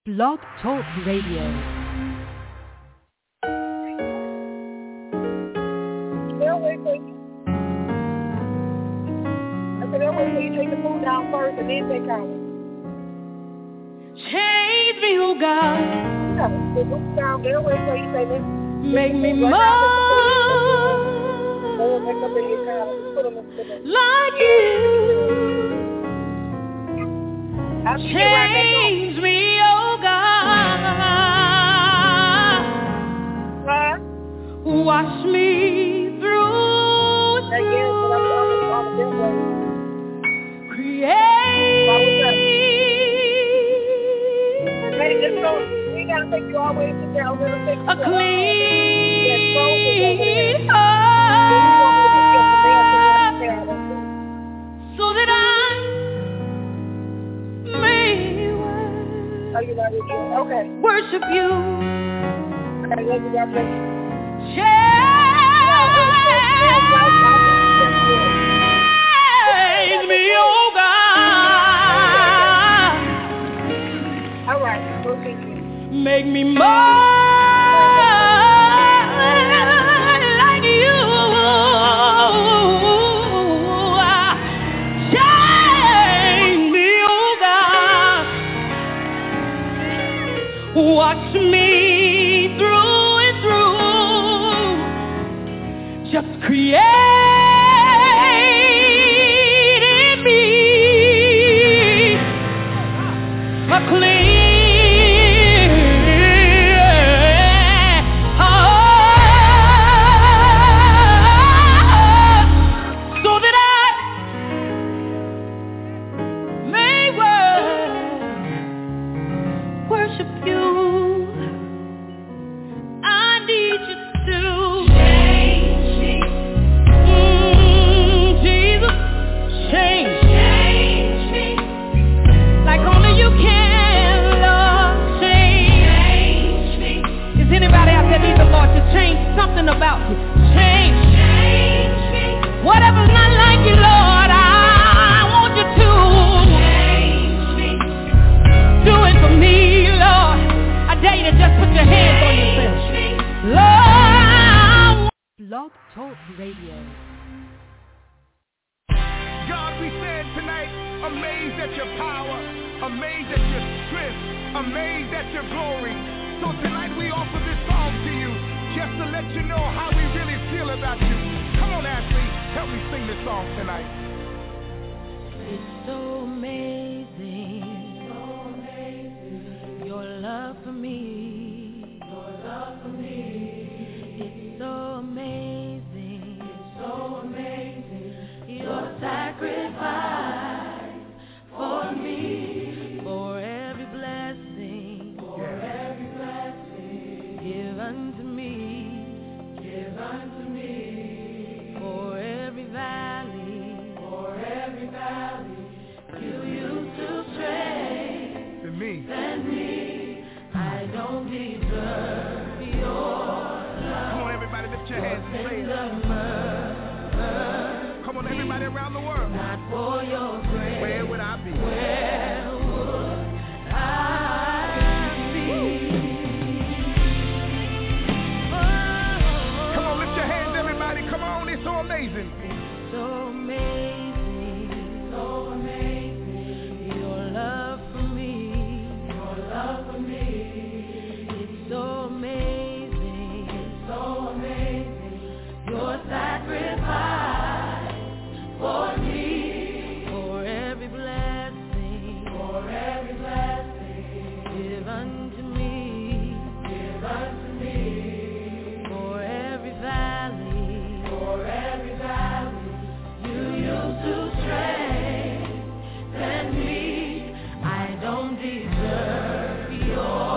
Blog Talk Radio. They'll wait for you. I said they'll wait for you to take the food down first and then take out. Change me, oh God. Yeah, the food down, they'll wait for you to say this. Make me more like you. Change me, oh God. Wash me through. Create a clean heart so that I may worship you. Change me, oh God. All right, okay. Make me more like you. Change me, oh God. Watch me through and through. Just create in me a clean something about you. Change me. Whatever's not like you, Lord, I want you to change me. Do it for me, Lord. I dare you to just put your hands on yourself. Lord. Blog Talk Radio. God, we stand tonight amazed at your power, amazed at your strength, amazed at your glory. So tonight we offer this song to you, just to let you know how we really feel about you. Come on, Ashley, help me sing this song tonight. It's so amazing, your love for me, It's so amazing, your sacrifice for me, for every blessing, give unto me, for every valley, you used to strengthen me, I don't deserve your love. Come on, everybody, lift your hands and say it. Come on, everybody around the world. Not for your grace, where would I be? Where would I be? Come on, lift your hands, everybody. Come on, it's so amazing. It's so amazing, your love for me, It's so amazing, your sacrifice for me, for every blessing, give unto me, for every valley, you used to strengthen me, I don't deserve your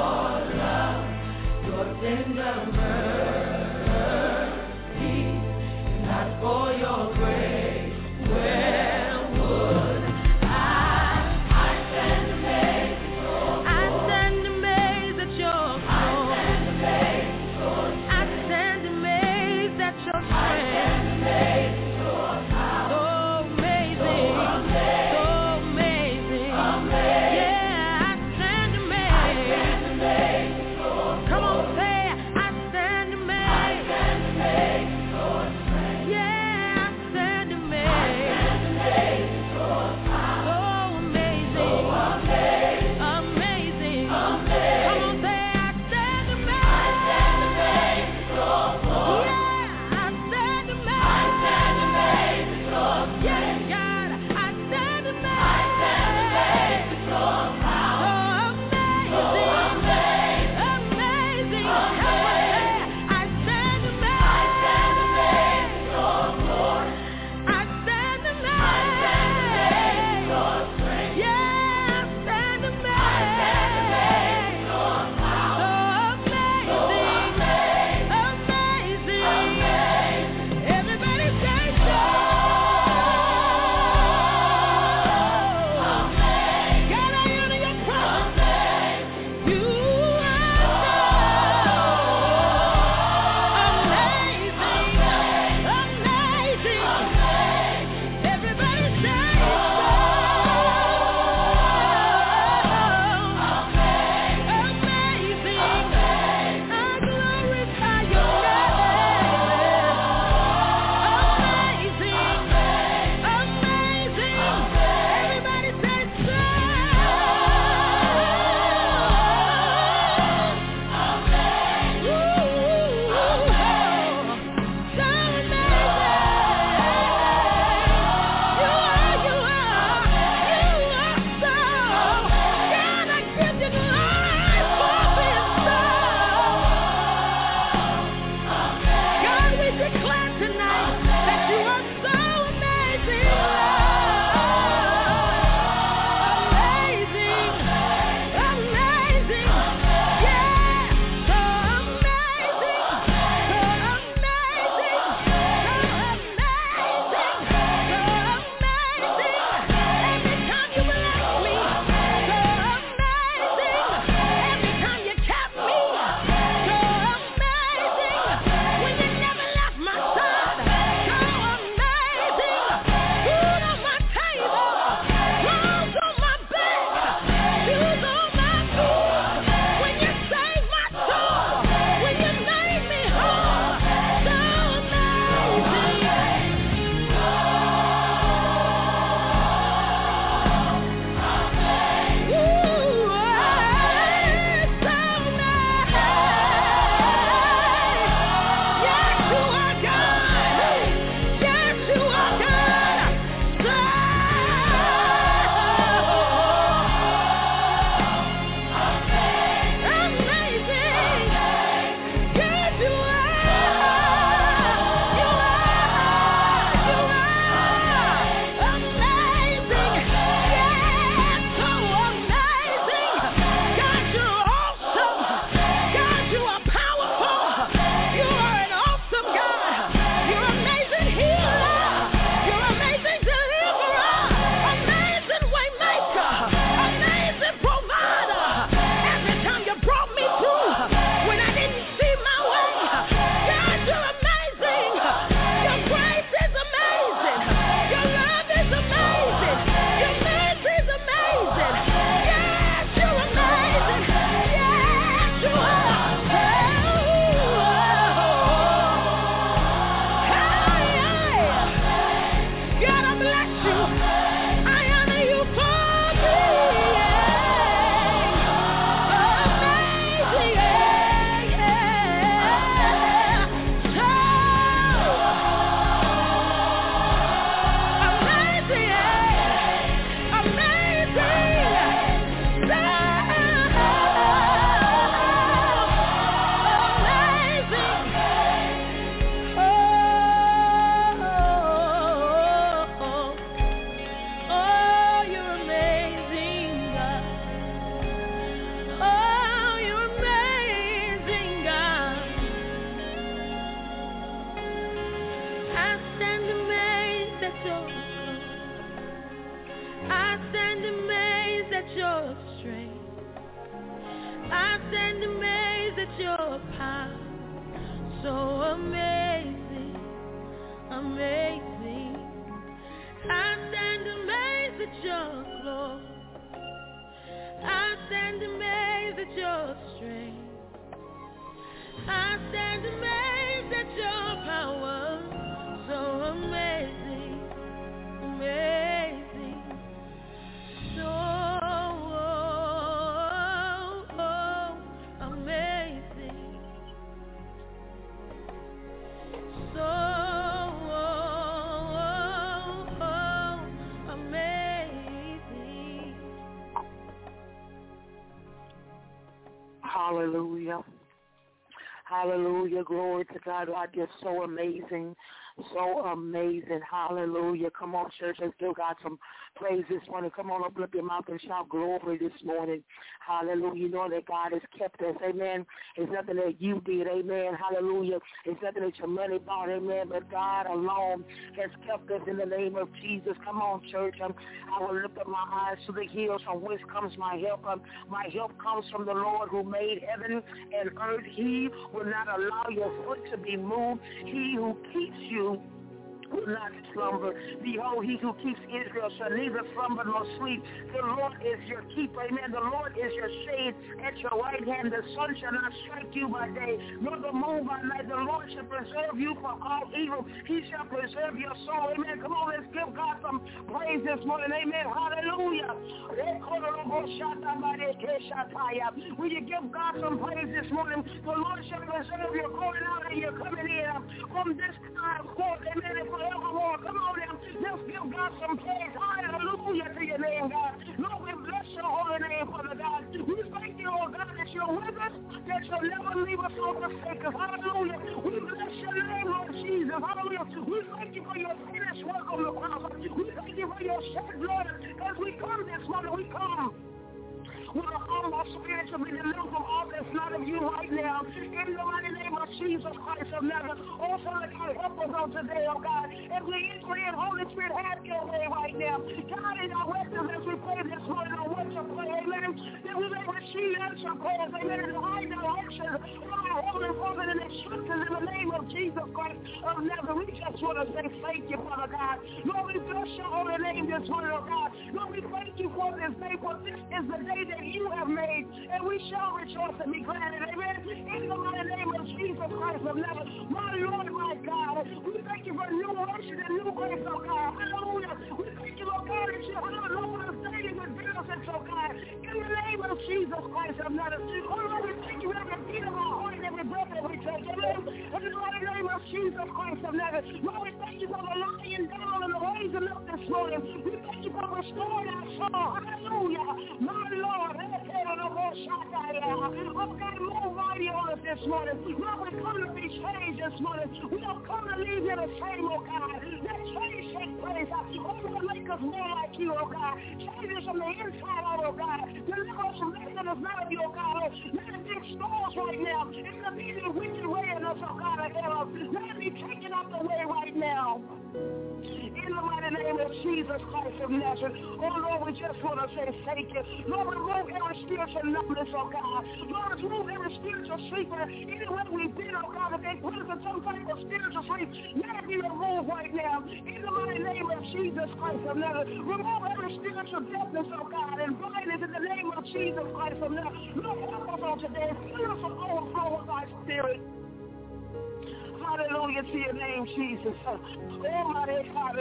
Hallelujah. Hallelujah. Glory to God. God, you're so amazing. So amazing. Hallelujah. Come on, church. Let's give God some praise this morning. Come on, open up your mouth and shout glory this morning. Hallelujah. You know that God has kept us. Amen. It's nothing that you did. Amen. Hallelujah. It's nothing that your money bought. Amen. But God alone has kept us in the name of Jesus. Come on, church. I will lift up my eyes to the hills from whence comes my help. My help comes from the Lord who made heaven and earth. He will not allow your foot to be moved. He who keeps you will not slumber. Behold, he who keeps Israel shall neither slumber nor sleep. The Lord is your keeper. Amen. The Lord is your shade at your right hand. The sun shall not strike you by day, nor the moon by night. The Lord shall preserve you from all evil. He shall preserve your soul. Amen. Come on, let's give God some praise this morning. Amen. Hallelujah. Will you give God some praise this morning? The Lord shall preserve your going out and your coming in from this time forth. Amen. Evermore. Come on now. Let's give God some praise. Hallelujah to your name, God. Lord, we bless your holy name, Father God. We thank you, oh God, that you're with us, that you'll never leave us or forsake us. Hallelujah. We bless your name, Lord Jesus. Hallelujah. We thank you for your finished work on the cross. We thank you for your shed blood. As we come this morning, we come with a humble spirit to be delivered from all that's not of you right now. In the mighty name of Jesus Christ of Nazareth. Oh, Father God, help us on today, oh God. As we enter in, Holy Spirit, have your way right now. God, in our weapons as we pray this morning on what to pray, amen. That we may receive answer prayers, amen. In the right direction from our Holy Father and instructions in the name of Jesus Christ of Nazareth. We just want to say thank you, Father God. Lord, we bless your holy name this morning, oh God. Lord, we thank you for this day, for this is the day that you have made, and we shall rejoice and be glad in it. Amen. In the mighty name of Jesus Christ of Nazareth, my Lord, my God, we thank you for new mercy and new grace, oh God. Hallelujah. We thank you, oh God, that you have Lord us daily with benefits, oh God. In the name of Jesus Christ of Nazareth, oh Lord, we thank you every beat of our heart and every breath that we take. Amen. In the mighty name of Jesus Christ of Nazareth, Lord, we thank you for the lying down and the raising up this morning. We thank you for restoring our soul. Hallelujah. My Lord. Oh God, move mighty on us this morning. Lord, we come to be changed this morning. We don't come to leave here the same, oh God. Let change take place. Oh Lord, make us more like you, oh God. Change us from the inside out, oh God. Deliver us from that is not of you, oh God. Let it be exposed right now. It's the meaning wicked way in us, oh God. Let it be taken out the way right now. In the mighty name of Jesus Christ of Nazareth. Oh Lord, we just want to say thank you. Lord, remove every spiritual numbness, oh God. Lord, remove every spiritual sleeper. Anywhere we've been, oh God, if they put us in some type of spiritual sleep, let it be removed right now. In the mighty name of Jesus Christ of Nazareth. Remove every spiritual deafness, oh God, and blindness in the name of Jesus Christ of Nazareth. Lord, help us on today. Fill us with overflow with thy spirit. Hallelujah to your name, Jesus. Oh, my God,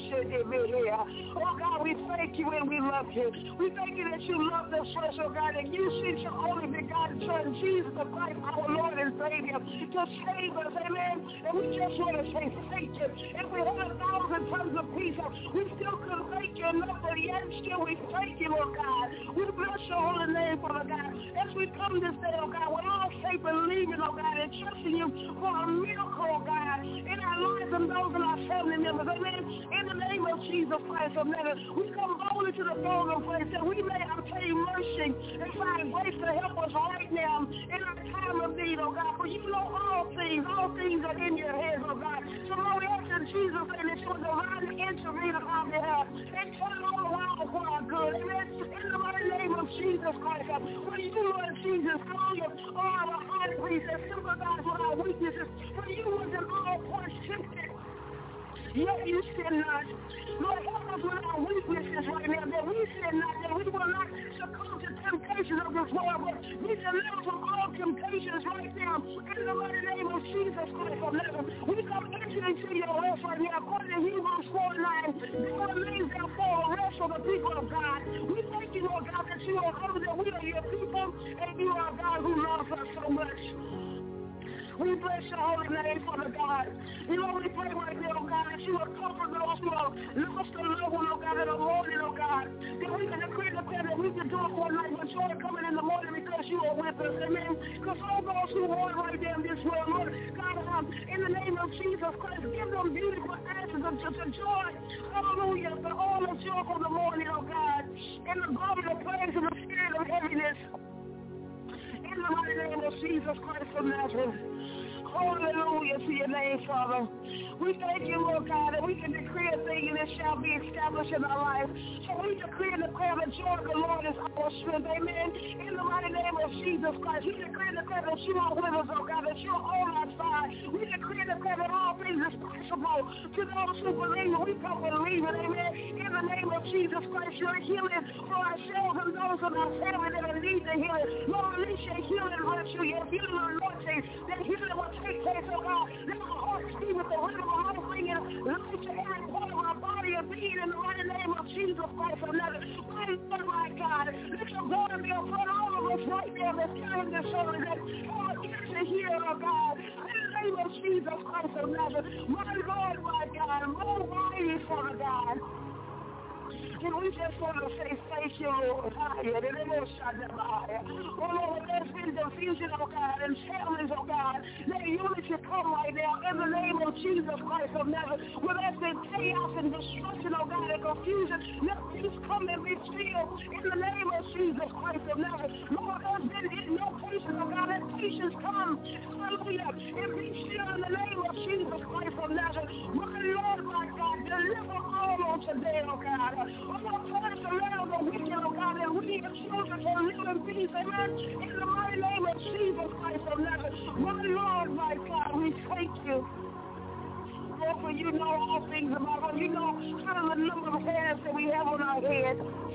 oh God, we thank you and we love you. We thank you that you loved us first, oh God, and you sent your only begotten Son, Jesus the Christ, our Lord and Savior, to save us, amen. And we just want to say thank you. If we had 1,000 tons of peace, we still couldn't thank you enough, but yet still we thank you, oh God. We bless your holy name, Father God. As we come this day, oh God, we're all safe believing, oh God, and trusting you for a miracle, oh God, in our lives and those of our family members, amen. In the name of Jesus Christ of Nazareth, we come boldly to the throne of grace that we may obtain mercy and find grace to help us right now in our time of need, oh God. For you know all things are in your hands, oh God. So Lord, we ask in Jesus' name that you will divinely intervene on our behalf and turn all around for our good, amen. In the mighty name of Jesus Christ, for you, Lord Jesus, hallelujah, are our high priest that sympathize with our weaknesses. For you was in all points tempted, yet you sin not. Lord, help us with our weaknesses right now, that we sin not, that we will not succumb to temptations of this world, but we deliver from all temptations right now. In the mighty name of Jesus Christ of Nazareth, we come into your rest right now, according to Hebrews 4:9. There remains therefore a rest for the people of God. We thank you, Lord God, that you are holy, that we are your people, and you are God who loves us so much. We bless your holy name, Father God. You know, we pray right now, oh God, that you will comfort those who are lost and loved one, oh God, in the morning, oh God. That we can decree and declare that we can do it one night with joy coming in the morning because you are with us, amen. Because all those who mourn right there in this world, Lord, God, in the name of Jesus Christ, give them beautiful answers of joy, hallelujah, for all the joy for the morning, oh God, in the garment of praise and the spirit of heaviness, in the mighty name of Jesus Christ of Nazareth. Hallelujah to your name, Father. We thank you, Lord God, that we can decree a thing and it shall be established in our life. So we decree and declare the joy of the Lord is our strength, amen. In the mighty name of Jesus Christ, we decree and declare that you are with us, oh God, that you are on our side. We decree and declare that all things is possible to those who believe, and we come believing, amen. In the name of Jesus Christ, you're healing for ourselves and those of our family that need the healing. Lord, release your healing virtue, your healing anointing, that healing will take place, oh God. Let our hearts be with the rhythm of life, bringing life to every part of our body and being in the mighty name of Jesus Christ of Nazareth. My God, let your glory be upon all of us right now that's carrying this shoulder, that our ears to hear, oh God. In the name of Jesus Christ of Nazareth, my Lord, my God, more mighty, Father God. And we just want to say thank you, Lord. Oh, Lord, there's been confusion, oh God, and families, oh God. Let unity come right now in the name of Jesus Christ of Nazareth. Where there's been chaos and destruction, oh God, and confusion, let peace come and be still in the name of Jesus Christ of Nazareth. Lord, there's been no patience, oh God, let patience come. Hallelujah. And be still in the name of Jesus Christ of Nazareth. My Lord, my God, deliver all on today, oh God. Oh, punish around the wicked, oh God, and we as children can live in peace, amen. In the mighty name of Jesus Christ of Nazareth. My Lord, my God, we thank you. Lord, for you know all things about us. You know how the number of hairs that we have on our head.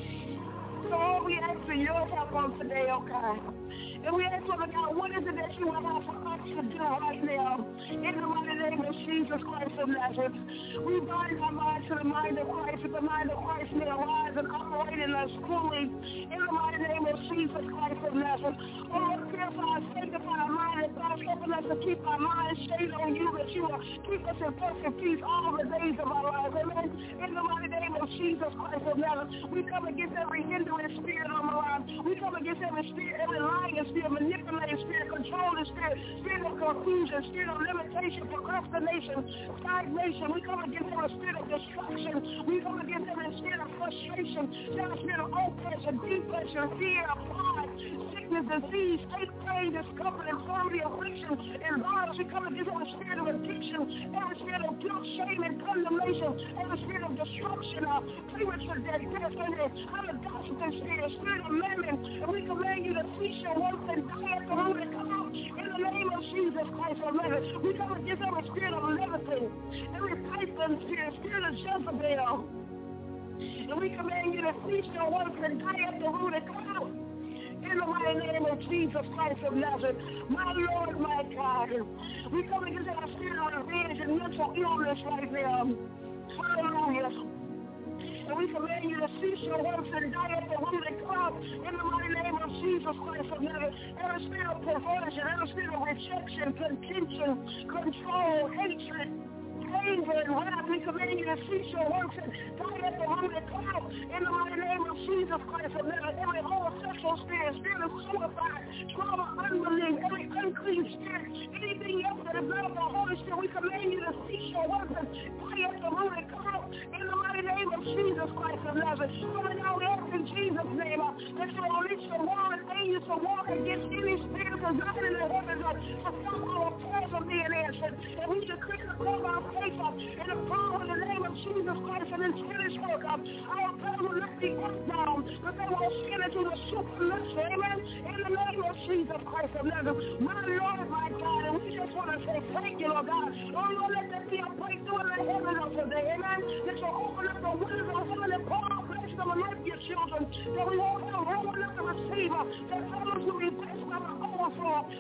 So all we ask for your help on today, oh God. And we ask, Father God, what is it that you want for us to do right now? In the mighty name of Jesus Christ of Nazareth. We bind our minds to the mind of Christ, and the mind of Christ may arise and operate in us fully. In the mighty name of Jesus Christ of Nazareth. Oh, Lord, purify us, sanctify our mind, and God, helping us to keep our minds stayed on you, that you will keep us in perfect peace all the days of our lives. Amen. In the mighty name of Jesus Christ of Nazareth. We come against every hindering spirit on the line. We come against every spirit, every lying spirit, manipulating spirit, controlling spirit, spirit of confusion, spirit of limitation, procrastination, stagnation. We come against every spirit of destruction. We come against every spirit of frustration, every spirit of oppression, depression, fear, pride, sickness, disease, state pain, discomfort, infirmity, affliction, and violence. We come against every spirit of addiction, every spirit of guilt, shame, and condemnation, every spirit of destruction, premature death, destiny, unadopted spirit of mammon. And we command you to cease your work and die at the root and come out in the name of Jesus Christ of Nazareth. We come against every spirit of levity, every python spirit, spirit of Jezebel. And we command you to cease your work and die at the root and come out in the mighty name of Jesus Christ of Nazareth. My Lord, my God. We come against every spirit of revenge and mental illness right now. Hallelujah. And we command you to cease your works and die at the root and come out in the mighty name of Jesus Christ of Nazareth. Every spirit of perversion, every spirit of rejection, contention, control, hatred, anger, and wrath, we command you to cease your works and die at the root and come out in the mighty name of Jesus Christ of Nazareth. Every homosexual spirit, spirit of suicide, trauma, unbelief, every unclean spirit, anything else that is not of the Holy Spirit, we command you to cease your works and die at the root and come out in the mighty name of Jesus Christ of Nazareth. Father, now we ask in Jesus' name that you will release your word and angels to war against any spirit that's not in the heavens to stop our prayers from being answered. And we decree the call our faith up in the power in the name of Jesus Christ and His finished work up. Our prayer will not be put down, but they will skin into the supernatural. Amen. In the name of Jesus Christ of Nazareth. My Lord, my God, and we just want to say thank you, Lord God. Oh, Lord, let there be a breakthrough in the heaven of today. Amen. That you open up the windows of heaven and pour out blessings on your children. That we won't have room enough to receive. That families will be blessed by the overflow. We shall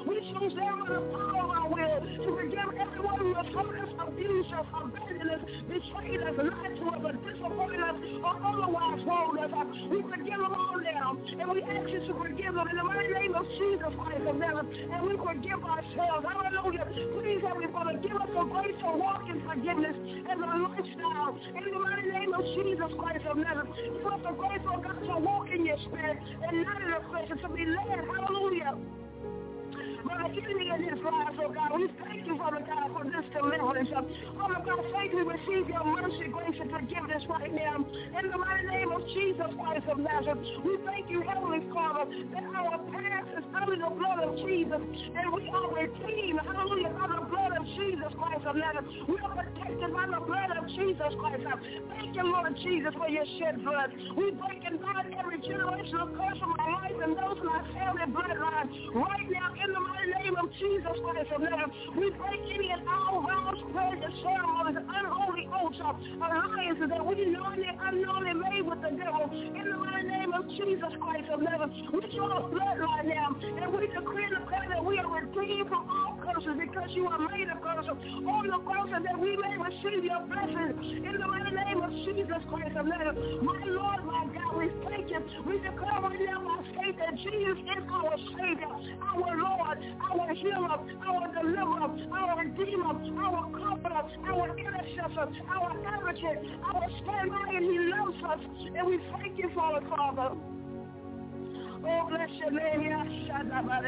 use them with the power of our will to forgive everyone who has hurt us, abused us, abandoned us, betrayed us, lied to us, or disappointed us, or otherwise wronged us. We forgive them all now, and we ask you to forgive them in the mighty name of Jesus Christ of Nazareth, and we forgive ourselves. Hallelujah. Please, Heavenly Father, give us the grace to walk in forgiveness as a lifestyle. In the mighty name of Jesus Christ of Nazareth, give us the grace, oh God, to walk in your spirit and not in the flesh, and to be led. Hallelujah. Brother, enemy in his lives, oh God, we thank you, Father God, for this deliverance. Father God, thank you, receive your mercy, grace, and forgiveness right now. In the mighty name of Jesus Christ of Nazareth, we thank you, Heavenly Father, that our past is under the blood of Jesus, and we are redeemed, hallelujah, by the blood of Jesus Christ of Nazareth. We are protected by the blood of Jesus Christ. Thank you, Lord Jesus, for your shed blood. We break and bind every generational curse from our life and those in our family bloodline right now in the mighty name of Jesus Christ of Nazareth. We break any and all vows, prayers, and ceremonies, unholy oaths, alliances that we knowingly and unknowingly made with the devil in the mighty name of Jesus Christ of Nazareth. We draw a bloodline now, and we decree and declare that we are redeemed from all curses because you are made a curse on the cross, and that we may receive your blessings in the mighty name of Jesus Christ of Nazareth. My Lord, my God, we thank you. We declare right now by faith that Jesus is our Savior, our Lord, our healer, our deliverer, our redeemer, our comforter, our intercessor, our advocate, our stand-by, and he loves us, and we thank you for it, Father. Oh, bless your name. We stand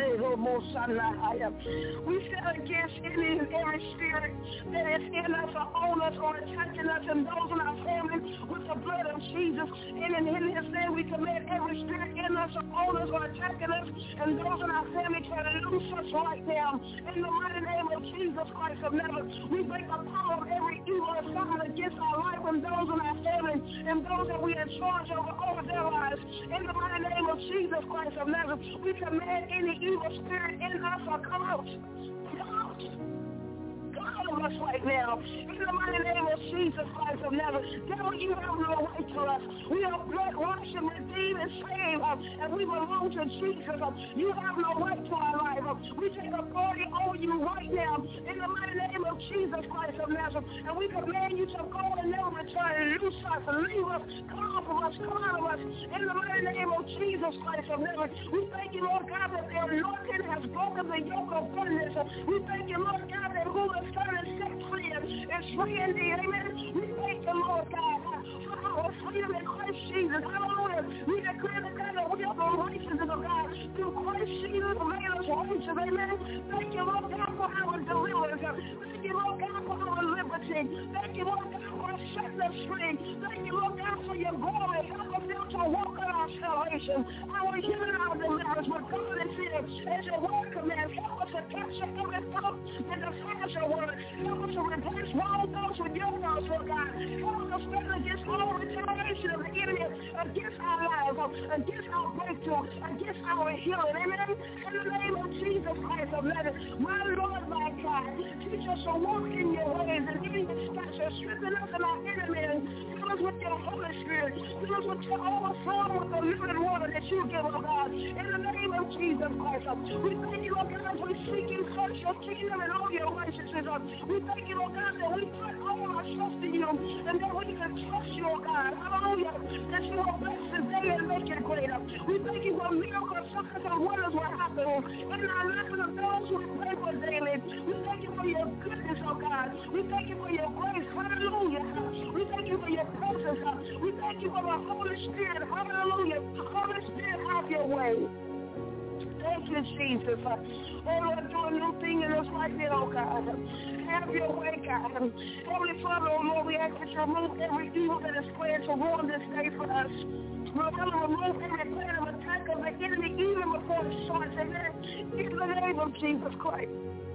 against any and every spirit that is in us or on us or attacking us and those in our family with the blood of Jesus. And in his name we command every spirit in us or on us or attacking us and those in our family to loose us right now. In the mighty name of Jesus Christ of Nazareth, we break the power of every evil assignment against our life and those in our family and those that we are in charge over their lives. In the mighty name of Jesus Christ of Nazareth, we command any evil spirit in us or come out. Come of us right now. In the mighty name of Jesus Christ of Nazareth, devil, you have no right to us. We are blood washed and redeemed and saved, and we belong to Jesus. You have no right to our life. We take authority over you right now. In the mighty name of Jesus Christ of Nazareth, and we command you to go and never return and loose us and leave us, come off of us, come out of us. In the mighty name of Jesus Christ of Nazareth, we thank you, Lord God, that the anointing has broken the yoke of bitterness. We thank you, Lord God, that who the Son is set free is free indeed. Amen. We thank you, Lord God, for our freedom in Christ Jesus. Hallelujah. We declare that we are the righteousness of God through Christ Jesus who made us righteous. Amen. Thank you, Lord God, for our deliverance. Thank you, Lord God, for our liberty. Thank you, Lord God, for setting us free. Thank you, Lord God, for your glory. Help us now to walk in our salvation, our healing, our deliverance. But God is here as your word commands. Help us to capture every thought and define your word. Help us to replace wrong thoughts with your thoughts, Lord God. Help us to stand against all retaliation of the enemy, against our lives, against our breakthrough, against our healing. Amen. In the name of Jesus Christ of Nazareth, my Lord, my God, teach us to walk in your ways and in your stature. Strengthen us in our enemies. Fill us with your Holy Spirit. Fill us with your overflow with the living water that you give, oh God. In the name of Jesus Christ, we thank you, Lord God, as we seek you first, your kingdom and all your righteousness. We thank you, Lord God, that we put all our trust in you and that we can trust you, oh God. Hallelujah. That you will bless this day and make it greater. We thank you for miracles, signs, and wonders will happen in our lives of those who pray for daily. We thank you for your goodness, oh God. We thank you for your grace. Hallelujah. We thank you for your presence. We thank you for the Holy Spirit. Hallelujah. Holy Spirit, have your way. Thank you, Jesus. Oh, Lord, do a new thing in us right now, oh God. Have your way, God. Holy Father, oh Lord, we ask that you remove every evil that is planned to ruin this day for us. Remove every plan of attack of the enemy, even before it starts. Amen. In the name of Jesus Christ.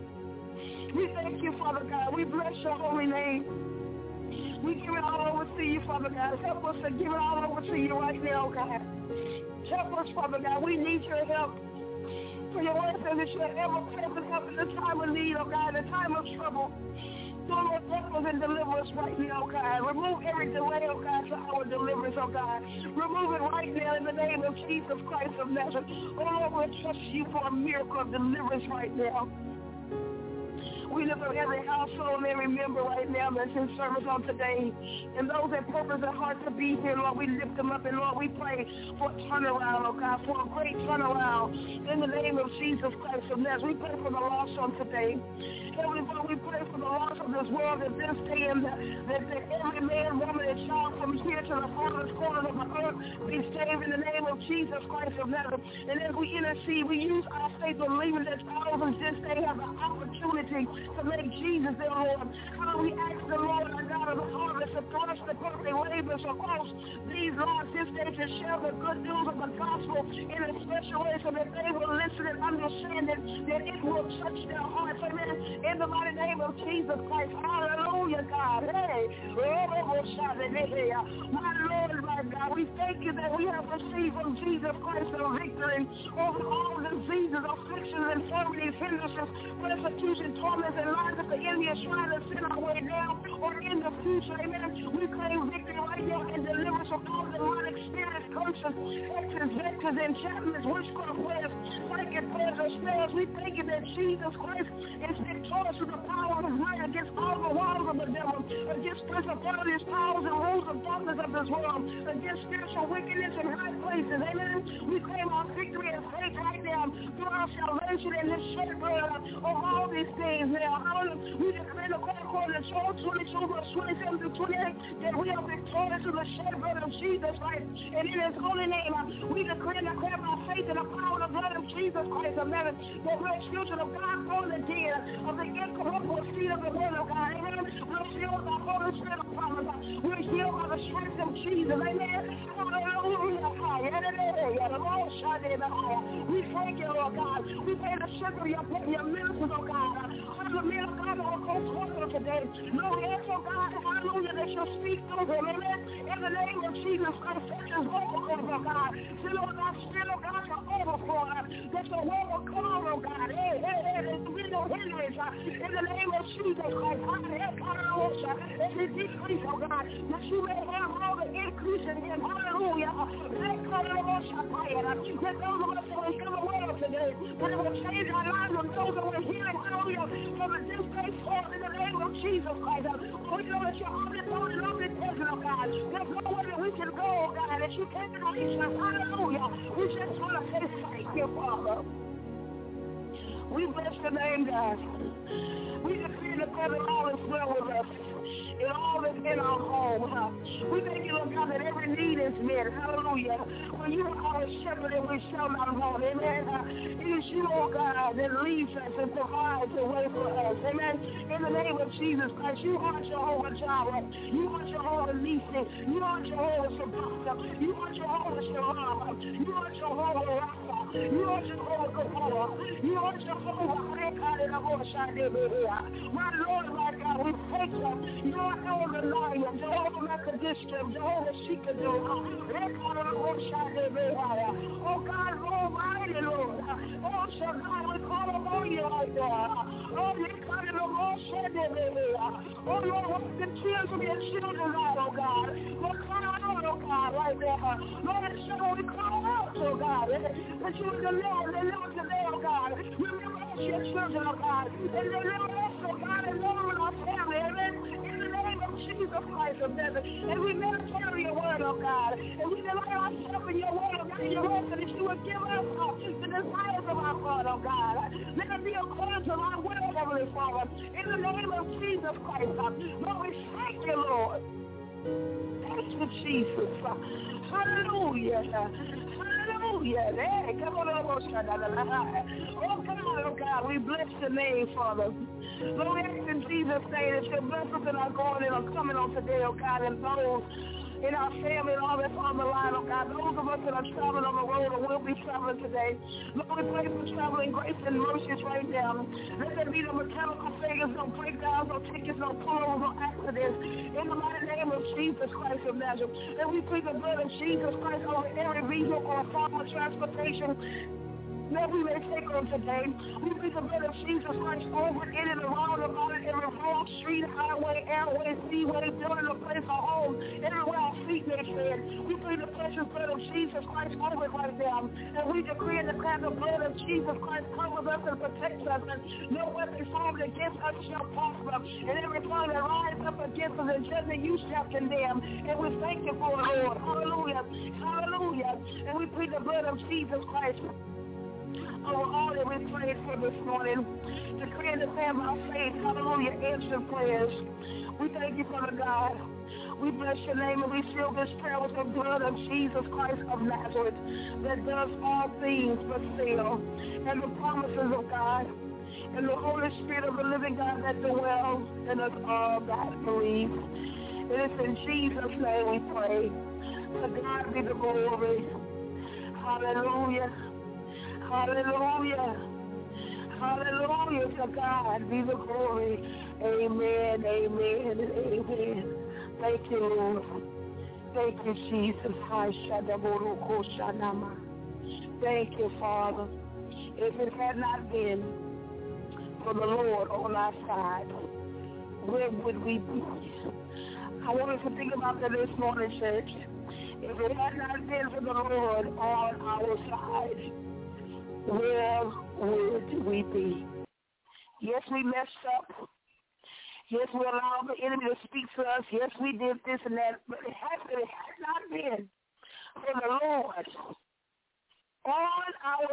We thank you, Father God. We bless your holy name. We give it all over to you, Father God. Help us to give it all over to you right now, God. Help us, Father God. We need your help. For your word says that you're ever present up in the time of need, oh God, in the time of trouble. Lord, help us and deliver us right now, oh God. Remove every delay, oh God, to our deliverance, oh God. Remove it right now in the name of Jesus Christ of Nazareth. Oh Lord, we'll trust you for a miracle of deliverance right now. We lift up every household and every member right now that's in service on today. And those that purpose their heart to be here, Lord, we lift them up. And Lord, we pray for a turnaround, oh God, for a great turnaround in the name of Jesus Christ of Nazareth. We pray for the lost on today. Heavenly Father, we pray for the loss of this world at this day, and that every man, woman, and child from here to the farthest corner of the earth be saved in the name of Jesus Christ of Nazareth. And as we intercede, we use our faith believing that thousands this day have the opportunity to make Jesus their Lord. How we ask the Lord, our God of the harvest, to thrust the perfect labors across these lives this day to share the good news of the gospel in a special way so that they will listen and understand that it will touch their hearts. Amen. In the mighty name of Jesus Christ. Hallelujah, God. Hey. My Lord, my God, we thank you that we have received from Jesus Christ the victory over all diseases, afflictions, infirmities, hindrances, persecution, torments, and lies that the enemy is trying to send our way now or in the future. Amen. We claim victory right now and deliverance from all demonic spirits, curses, hexes, vectors, enchantments, witchcraft prayers, psychic prayers, or spells. We thank you that Jesus Christ is victorious with the power of his might against all the walls of the devil, against principalities, powers, and rules of darkness of this world, against spiritual wickedness in high places. Amen. We claim our victory and faith right now through our salvation and this shed blood of all these things now. Hallelujah. We declare according to Joel 22, verse 27 through 28, that we are victorious through the shed blood of Jesus Christ. And in his holy name, we declare and declare our faith in the power of the blood of Jesus Christ of Nazareth, that we're children of God born again, of the incorruptible seed of the word of God. Amen. We're healed by the Holy Spirit of promise. We're healed by the strength of Jesus. Amen. Hallelujah. We thank you, Lord God. We pray the strength of your ministers, oh God. The men of God will go forth today. Lord, we ask, oh God, hallelujah, that you'll speak through them. Amen. In the name of Jesus Christ, touch his vocal cords, oh God. Fill, oh God, Spirit of God, to overflow. That your word will come on, oh God. Hey, we no hindrance. In the name of Jesus Christ, as we decrease, oh God, that you may have all the increase in him. Hallelujah. Let those of us that will hear the word today, that it will change our lives and those that will hear it. Hallelujah. From this day forth in the name of Jesus Christ. We know that you're omnipotent and omnipresent, oh God. There's no way that we can go, oh God, that you can't reach us. Hallelujah. We just want to say thank you, Father. We bless your name, God. We decree that all is well with us. And all is in our home. We thank you, Lord God, that every need is met. Hallelujah. When you are our shepherd and we shall not want. Amen. It is you, oh God, that leads us and provides a way for us. Amen. In the name of Jesus Christ, you are Jehovah Jireh. You are Jehovah Nissi. You are Jehovah Sabaoth. You are Jehovah Shalom. You are Jehovah Rapha. You are Jehovah Gabor. You are Jehovah. My Lord, my God, we thank you. You are Jehovah Lion, Jehovah Makadishkim, Jehovah Shikadu. Oh God, Almighty Lord. Oh God, we call upon you right now. Oh, Lord, wipe the tears of your children out, oh God. Lord, cry out, oh God, right there. Lord, it's so we call out, oh God, that you are the Lord, today, oh God. Remember us, your children, oh God. And deliver us, oh God, and deliver our family, amen. In the name of Jesus Christ of Nazareth. And we meditate on your word, oh God. And we delight ourselves in your word, oh God, in your word, so that you will give us the desires of our heart, oh God. Let it be according to our will, Heavenly Father. In the name of Jesus Christ, Lord, we thank you, Lord. Thank you, Jesus. Hallelujah. Hallelujah. Hey, come on, oh God, we bless your name, Father. Lord, we ask in Jesus' name that your blessings that are going and are coming on today, oh God, and those in our family and all that's on the line, oh God, those of us that are traveling on the road or will be traveling today. Lord, we pray for traveling grace and mercies right now. Let there be no mechanical failures, no breakdowns, no tickets, no pullovers, no accidents. In the mighty name of Jesus Christ of Nazareth. And we plead the blood of Jesus Christ over every vehicle or form of transportation that we may take on today. We plead the blood of Jesus Christ over in and around about it, every road, street, highway, airway, seaway, building a place, a home, everywhere our feet may tread. We plead the precious blood of Jesus Christ over it right now. And we decree and declare the blood of Jesus Christ covers us and protects us. And no weapon formed against us shall prosper. And every tongue that rises up against us in judgment you shall condemn. And we thank you for it, Lord. Hallelujah. Hallelujah. And we plead the blood of Jesus Christ over all that we prayed for this morning. Decree and declare by faith. Hallelujah. Answer prayers. We thank you, Father God. We bless your name and we seal this prayer with the blood of Jesus Christ of Nazareth that does all things but fail. And the promises of God and the Holy Spirit of the living God that dwells in us all that believe. It is in Jesus' name we pray. To God be the glory. Hallelujah. Hallelujah. Hallelujah. To God be the glory. Amen, amen, and amen. Thank you, Lord. Thank you, Jesus. Thank you, Father. If it had not been for the Lord on our side, where would we be? I want us to think about that this morning, church. If it had not been for the Lord on our side, where would we be? Yes, we messed up. Yes, we allowed the enemy to speak to us. Yes, we did this and that. But it had not been for the Lord on our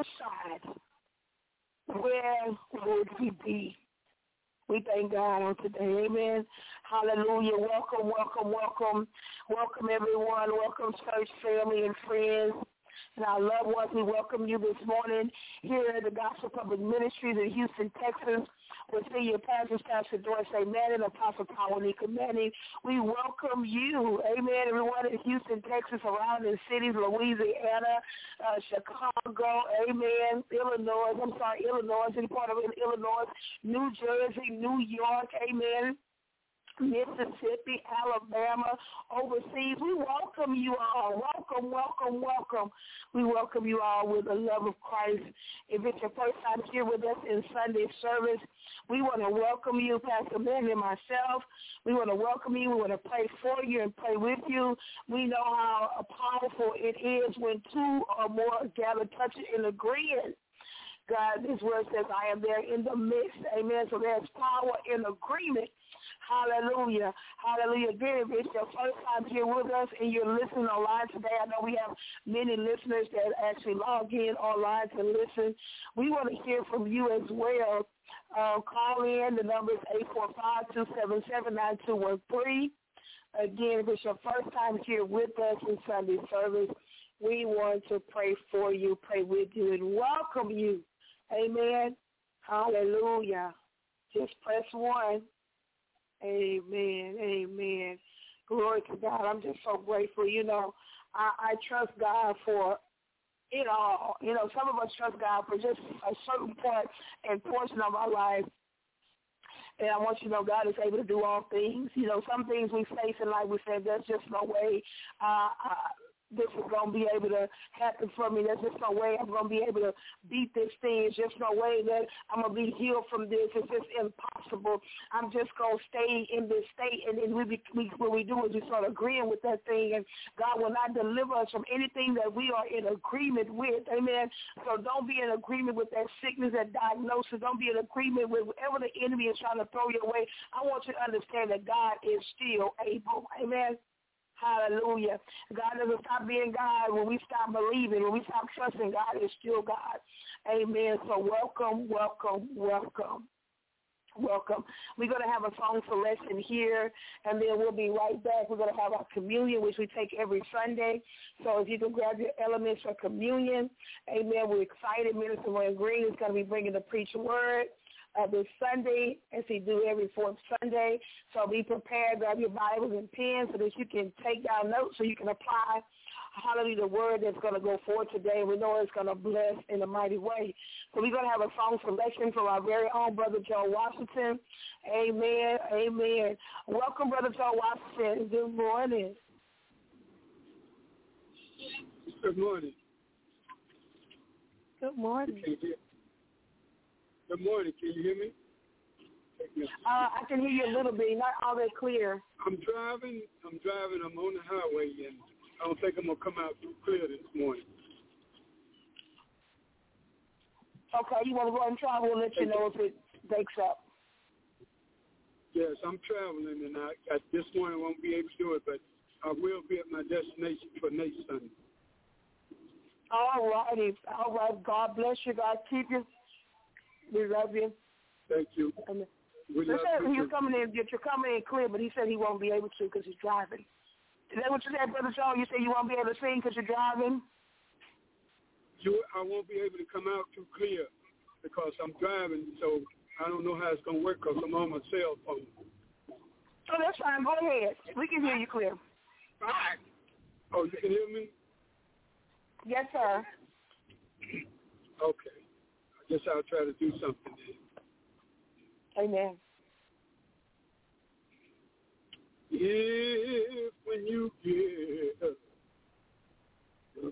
side, where would we be? We thank God on today. Amen. Hallelujah. Welcome, welcome, welcome. Welcome, everyone. Welcome, church family and friends. And our loved ones, we welcome you this morning here at the Gospel Public Ministries in Houston, Texas, with Senior Pastors, Pastor Doris A. Manning, Apostle Tawanika Manning. We welcome you, amen, everyone in Houston, Texas, surrounding cities, Louisiana, Chicago, amen, Illinois, any part of Illinois, New Jersey, New York, amen, Mississippi, Alabama, overseas. We welcome you all. Welcome, welcome, welcome. We welcome you all with the love of Christ. If it's your first time here with us in Sunday service, we want to welcome you, Pastor Manny and myself. We want to welcome you. We want to pray for you and pray with you. We know how powerful it is when two or more gather, touching and agreeing. God, this word says, I am there in the midst. Amen. So there's power in agreement. Hallelujah. Hallelujah. Again, if it's your first time here with us and you're listening online today, I know we have many listeners that actually log in online to listen. We want to hear from you as well. Call in. The number is 845-277-9213. Again, if it's your first time here with us in Sunday service, we want to pray for you, pray with you, and welcome you. Amen. Hallelujah. Just press 1. Amen. Amen. Glory to God. I'm just so grateful. You know, I trust God for it all. You know, some of us trust God for just a certain part and portion of our life. And I want you to know God is able to do all things. You know, some things we face in life, we say, there's just no way this is going to be able to happen for me. There's just no way I'm going to be able to beat this thing. There's just no way that I'm going to be healed from this. It's just impossible. I'm just going to stay in this state. And then what we do is we start agreeing with that thing. And God will not deliver us from anything that we are in agreement with. Amen. So don't be in agreement with that sickness, that diagnosis. Don't be in agreement with whatever the enemy is trying to throw your way. I want you to understand that God is still able. Amen. Hallelujah. God doesn't stop being God when we stop believing, when we stop trusting. God is still God. Amen. So welcome, welcome, welcome. Welcome. We're going to have a song selection here, and then we'll be right back. We're going to have our communion, which we take every Sunday. So if you can grab your elements for communion, amen. We're excited. Minister Wayne Green is going to be bringing the preacher word this Sunday, as he do every fourth Sunday. So be prepared, grab your Bibles and pens so that you can take down notes so you can apply, hallelujah, the word that's going to go forward today. We know it's going to bless in a mighty way. So we're going to have a song selection from our very own Brother Joe Washington. Amen, amen. Welcome, Brother Joe Washington. Good morning. Good morning. Good morning. Good morning. Can you hear me? I can hear you a little bit, not all that clear. I'm driving. I'm on the highway, and I don't think I'm going to come out too clear this morning. Okay, you want to go ahead and try? We'll let you know if it breaks up. Yes, I'm traveling, and I this morning I won't be able to do it, but I will be at my destination for next Sunday. All righty. All right. God bless you. God keep you. We love you. Thank you. He was coming in, you're coming in clear, but he said he won't be able to because he's driving. Is that what you said, Brother Joe? You said you won't be able to sing because you're driving? I won't be able to come out too clear because I'm driving, so I don't know how it's going to work because I'm on my cell phone. Oh, that's fine. Go ahead. We can hear you clear. All right. Oh, you can hear me? Yes, sir. Okay. I guess I'll try to do something then. Amen. If when you give the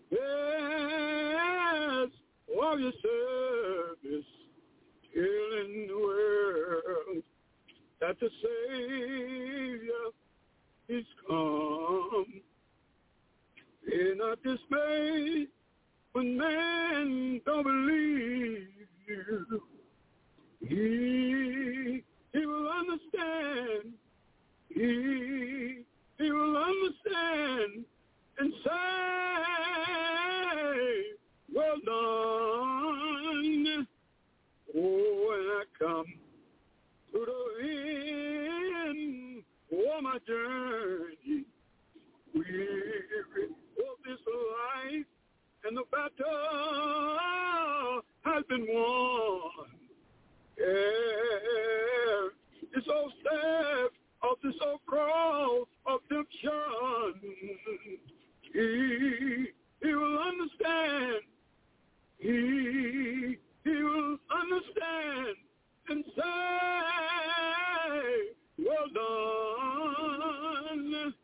best of your service in the world, that the Savior is come. Be not dismayed when men don't believe you. He will understand. He will understand and say, well done. Oh, when I come to the end of my journey, weary of this life, and the battle has been won. Yeah, it's all staff of this old cross of redemption. He will understand. He will understand and say, well done.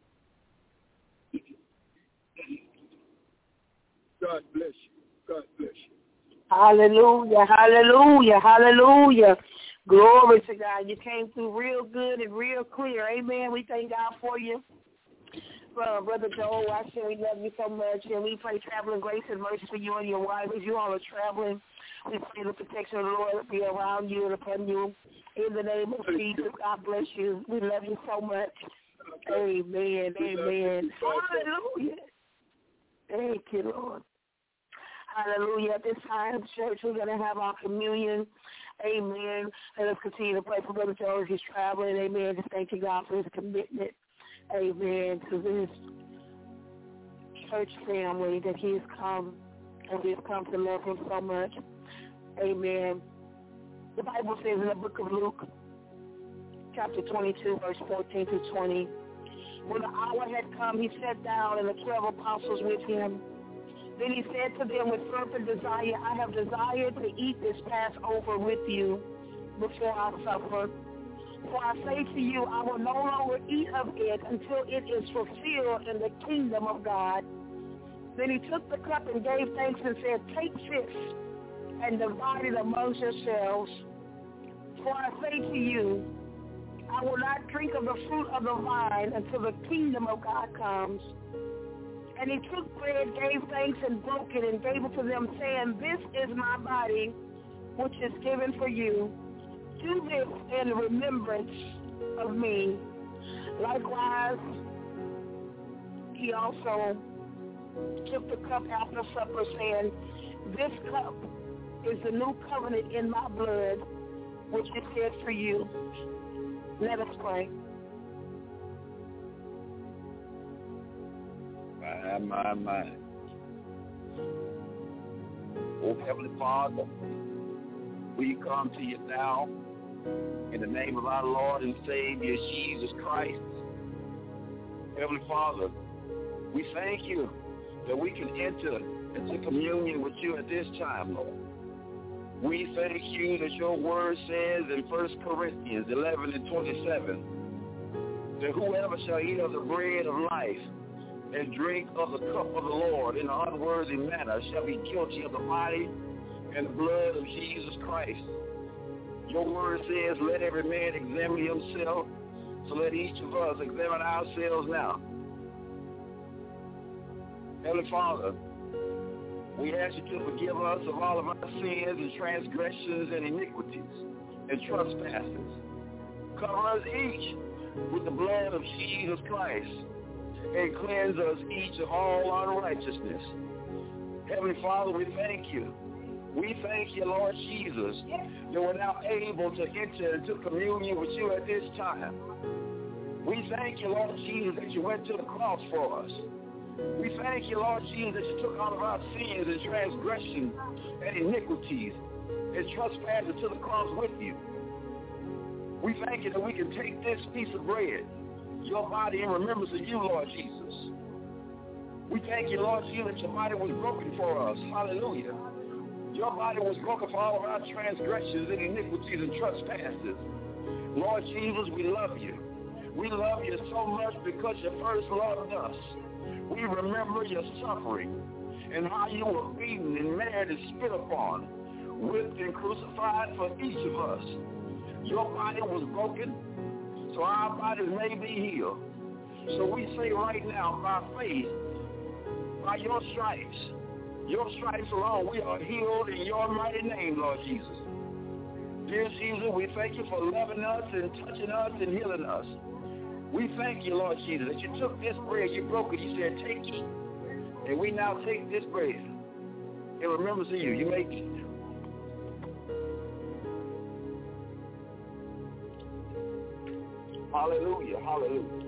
God bless you. God bless you. Hallelujah, hallelujah, hallelujah. Glory to God. You came through real good and real clear. Amen. We thank God for you. Brother Joel Watson, we love you so much. And we pray traveling grace and mercy for you and your wife as you all are traveling. We pray the protection of the Lord be around you and upon you. In the name of Jesus, God bless you. We love you so much. Amen, amen. Hallelujah. Thank you, Lord. Hallelujah. At this time, church, we're going to have our communion. Amen. Let us continue to pray for Brother Joe as he's traveling. Amen. Just thank you, God, for his commitment. Amen. To this church family that he has come, and we have come to love him so much. Amen. The Bible says in the book of Luke, chapter 22, verse 14 to 20, when the hour had come, he sat down and the 12 apostles with him. Then he said to them with fervent desire, I have desired to eat this Passover with you before I suffer. For I say to you, I will no longer eat of it until it is fulfilled in the kingdom of God. Then he took the cup and gave thanks and said, take this and divide it amongst yourselves. For I say to you, I will not drink of the fruit of the vine until the kingdom of God comes. And he took bread, gave thanks, and broke it, and gave it to them, saying, this is my body, which is given for you. Do this in remembrance of me. Likewise, he also took the cup after supper, saying, this cup is the new covenant in my blood, which is shed for you. Let us pray. My. Oh, Heavenly Father, we come to you now in the name of our Lord and Savior, Jesus Christ. Heavenly Father, we thank you that we can enter into communion with you at this time, Lord. We thank you that your word says in 1 Corinthians 11 and 27, that whoever shall eat of the bread of life and drink of the cup of the Lord in an unworthy manner shall be guilty of the body and the blood of Jesus Christ. Your word says, let every man examine himself, so let each of us examine ourselves now. Heavenly Father, we ask you to forgive us of all of our sins and transgressions and iniquities and trespasses. Cover us each with the blood of Jesus Christ and cleanse us each of all unrighteousness. Heavenly Father, we thank you. We thank you, Lord Jesus, that we're now able to enter into communion with you at this time. We thank you, Lord Jesus, that you went to the cross for us. We thank you, Lord Jesus, that you took all of our sins and transgressions and iniquities and trespasses to the cross with you. We thank you that we can take this piece of bread, your body, in remembrance of you, Lord Jesus. We thank you, Lord Jesus, that your body was broken for us. Hallelujah. Your body was broken for all of our transgressions and iniquities and trespasses. Lord Jesus, we love you. We love you so much because you first loved us. We remember your suffering and how you were beaten and mad and spit upon, whipped and crucified for each of us. Your body was broken, so our bodies may be healed. So we say right now, by faith, by your stripes alone, we are healed in your mighty name, Lord Jesus. Dear Jesus, we thank you for loving us and touching us and healing us. We thank you, Lord Jesus, that you took this bread, you broke it, you said, take it. And we now take this bread in remembrance of you. You may eat. Hallelujah, hallelujah.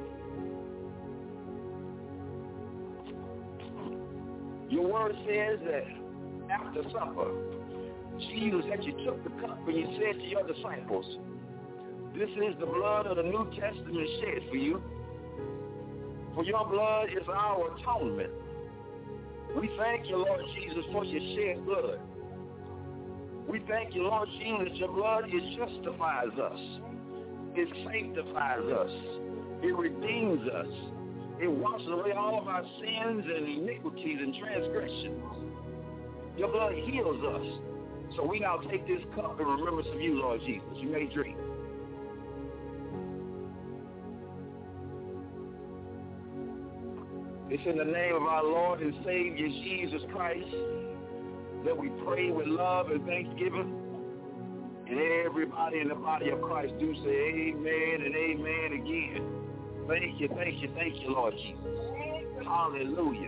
Your word says that after supper, Jesus, that you took the cup and you said to your disciples, this is the blood of the New Testament shed for you. For your blood is our atonement. We thank you, Lord Jesus, for your shed blood. We thank you, Lord Jesus, that your blood, it justifies us. It sanctifies us. It redeems us. It washes away all of our sins and iniquities and transgressions. Your blood heals us. So we now take this cup in remembrance of you, Lord Jesus. You may drink. It's in the name of our Lord and Savior, Jesus Christ, that we pray with love and thanksgiving. And everybody in the body of Christ do say amen and amen again. Thank you, Lord Jesus. Hallelujah.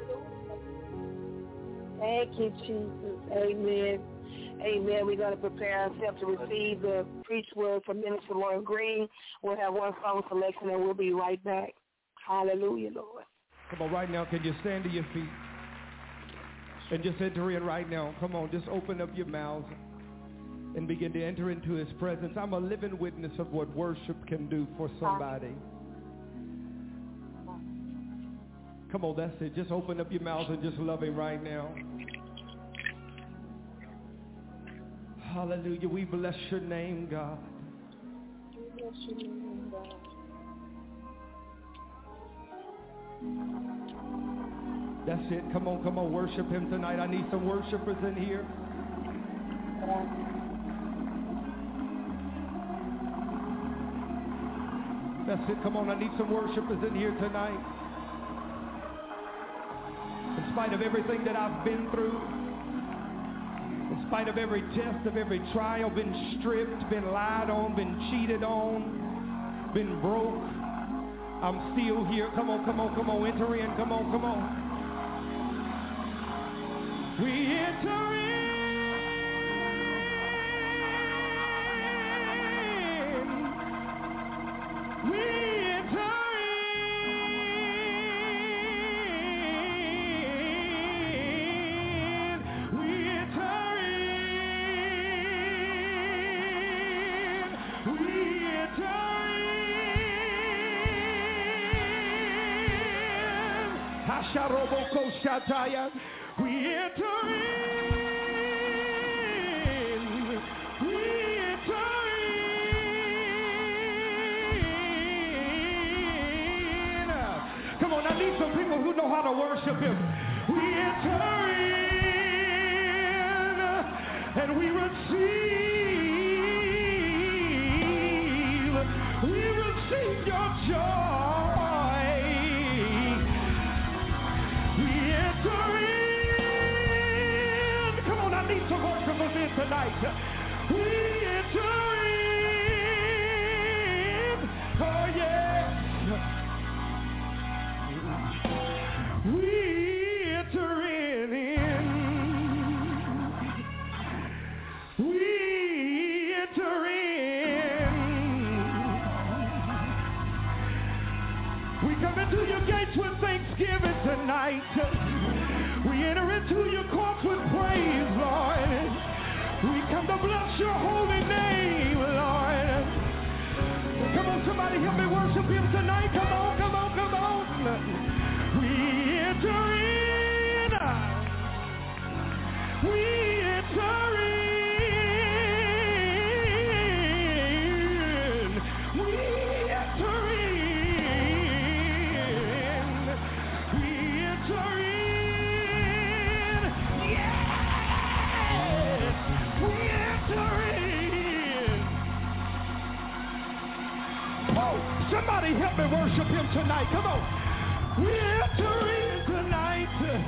Thank you, Jesus. Amen. Amen. We're going to prepare ourselves to receive the preached word from Minister Lauren Green. We'll have one song selection and we'll be right back. Hallelujah, Lord. Come on, right now, can you stand to your feet and just enter in right now? Come on, just open up your mouths and begin to enter into his presence. I'm a living witness of what worship can do for somebody. Come on, that's it. Just open up your mouths and just love him right now. Hallelujah. We bless your name, God. We bless your name, God. That's it. Come on, worship him tonight. I need some worshipers in here. That's it. Come on, I need some worshipers in here tonight. In spite of everything that I've been through, in spite of every test, of every trial, been stripped, been lied on, been cheated on, been broke, I'm still here. Come on, enter in. Come on. We enter in. We enter in. We enter in. We enter in. Hasharoboko Shataya. We enter in. We enter in. Come on, I need some people who know how to worship him. We enter in. and we receive your joy. We enter in. Come on, I need some worshipers in tonight. We enter in. Oh, yes. We enter in. We enter in. We come into your gates with thanksgiving tonight. We enter into your courts with praise, Lord. We come to bless your holy name, Lord. Come on, somebody help me worship him tonight. Come on, come on, come on. We enter in. We enter in. We enter in. We enter in. Yes, we enter in. Oh, somebody help me worship him tonight. Come on. We enter in tonight.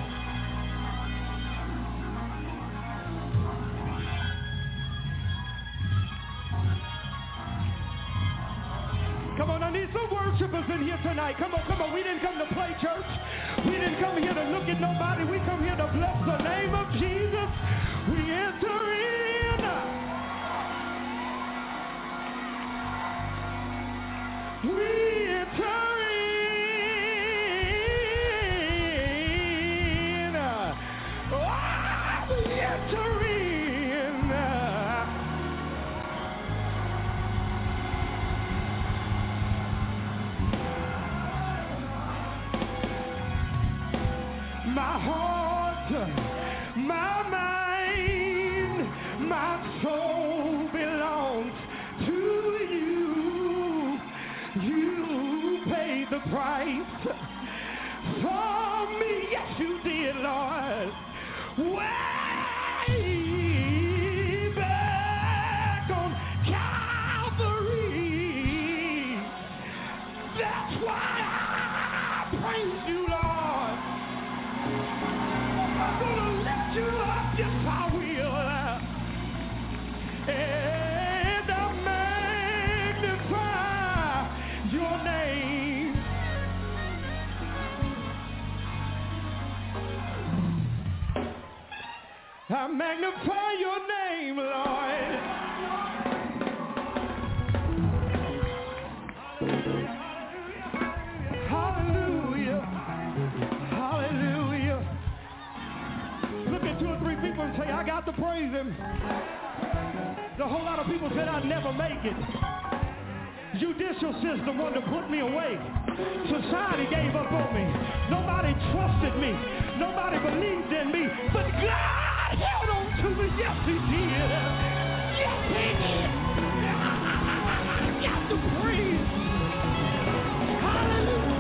Come on, I need some worshipers in here tonight. Come on, come on. We didn't come to play church. We didn't come here to look at nobody. We come here to bless the name of Jesus. We enter in. We enter in. Oh, we enter in. My heart, my mind, my soul belongs to you. You paid the price for me. Yes, you did, Lord. Way back on Calvary. That's why I praise you, Lord. I'm gonna lift you up, yes, I will. And I'll magnify your name. I magnify your name, Lord. Hallelujah. Hallelujah. Look at 2 or 3 people and say, I got to praise him. There's a whole lot of people said I'd never make it. Judicial system wanted to put me away. Society gave up on me. Nobody trusted me. Nobody believed in me. But God held on to me. Yes, he did. Yes, he did. I got to praise. Hallelujah.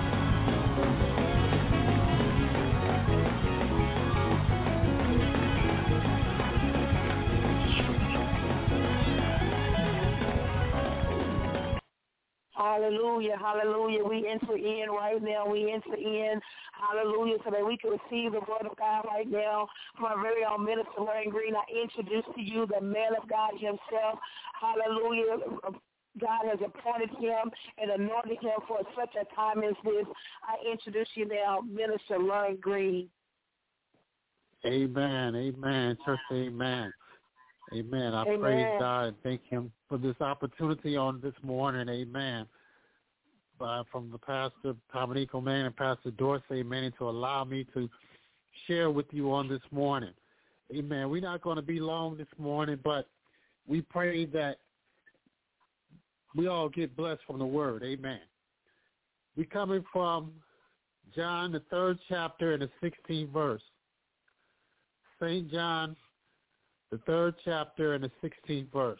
Hallelujah, hallelujah. We enter in right now. We enter in, hallelujah, so that we can receive the word of God right now from our very own Minister Larry Green. I introduce to you the man of God himself. Hallelujah. God has appointed him and anointed him for such a time as this. I introduce you now, Minister Larry Green. Amen, amen, church, amen. Amen. I praise God and thank him for this opportunity on this morning. Amen. From the Pastor Dominique O'Mahony and Pastor Dorsey, amen, to allow me to share with you on this morning. Amen. We're not going to be long this morning, but we pray that we all get blessed from the word. Amen. We're coming from John, the 3rd chapter and the 16th verse. St. John, the 3rd chapter and the 16th verse.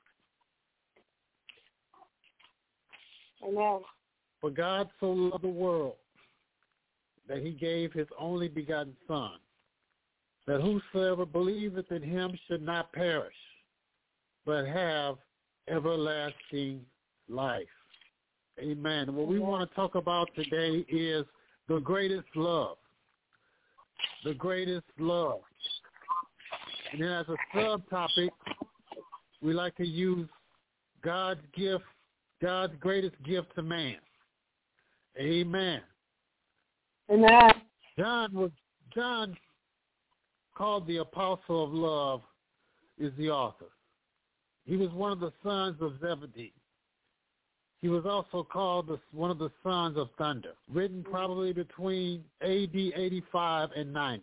Amen. For God so loved the world that he gave his only begotten Son, that whosoever believeth in him should not perish, but have everlasting life. Amen. What we want to talk about today is the greatest love. The greatest love. And then as a subtopic, we like to use God's greatest gift to man. Amen. Amen. John, called the Apostle of Love, is the author. He was one of the sons of Zebedee. He was also called one of the sons of thunder, written probably between AD 85 and 90.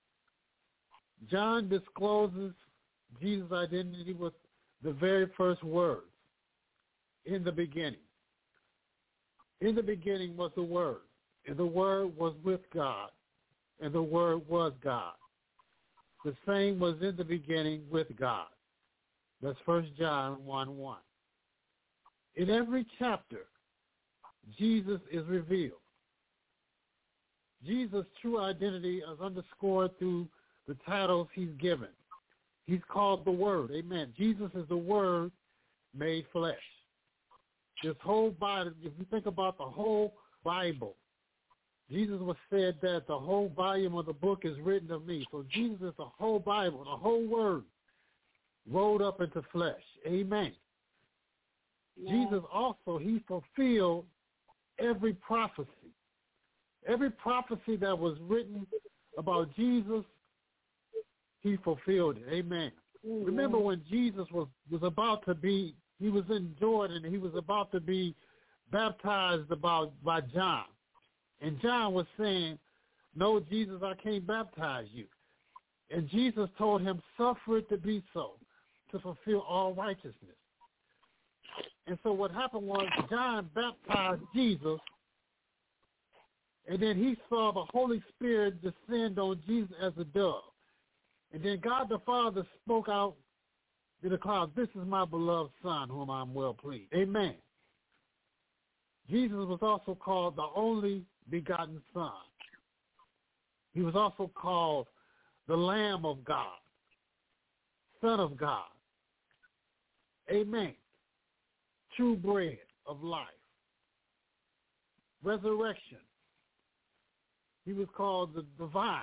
John discloses Jesus' identity with the very first words, in the beginning. In the beginning was the Word, and the Word was with God, and the Word was God. The same was in the beginning with God. That's 1 John 1:1. In every chapter, Jesus is revealed. Jesus' true identity is underscored through the titles he's given. He's called the Word. Amen. Jesus is the Word made flesh. This whole Bible, if you think about the whole Bible, Jesus was said that the whole volume of the book is written of me. So Jesus is the whole Bible, the whole Word rolled up into flesh. Amen. Yeah. Jesus also, he fulfilled every prophecy. Every prophecy that was written about Jesus, he fulfilled it. Amen. Mm-hmm. Remember when Jesus was about to be, he was in Jordan, and he was about to be baptized by John. And John was saying, no, Jesus, I can't baptize you. And Jesus told him, suffer it to be so, to fulfill all righteousness. And so what happened was John baptized Jesus, and then he saw the Holy Spirit descend on Jesus as a dove. And then God the Father spoke out in the clouds, this is my beloved Son, whom I am well pleased. Amen. Jesus was also called the only begotten Son. He was also called the Lamb of God, Son of God. Amen. True bread of life. Resurrection. He was called the divine.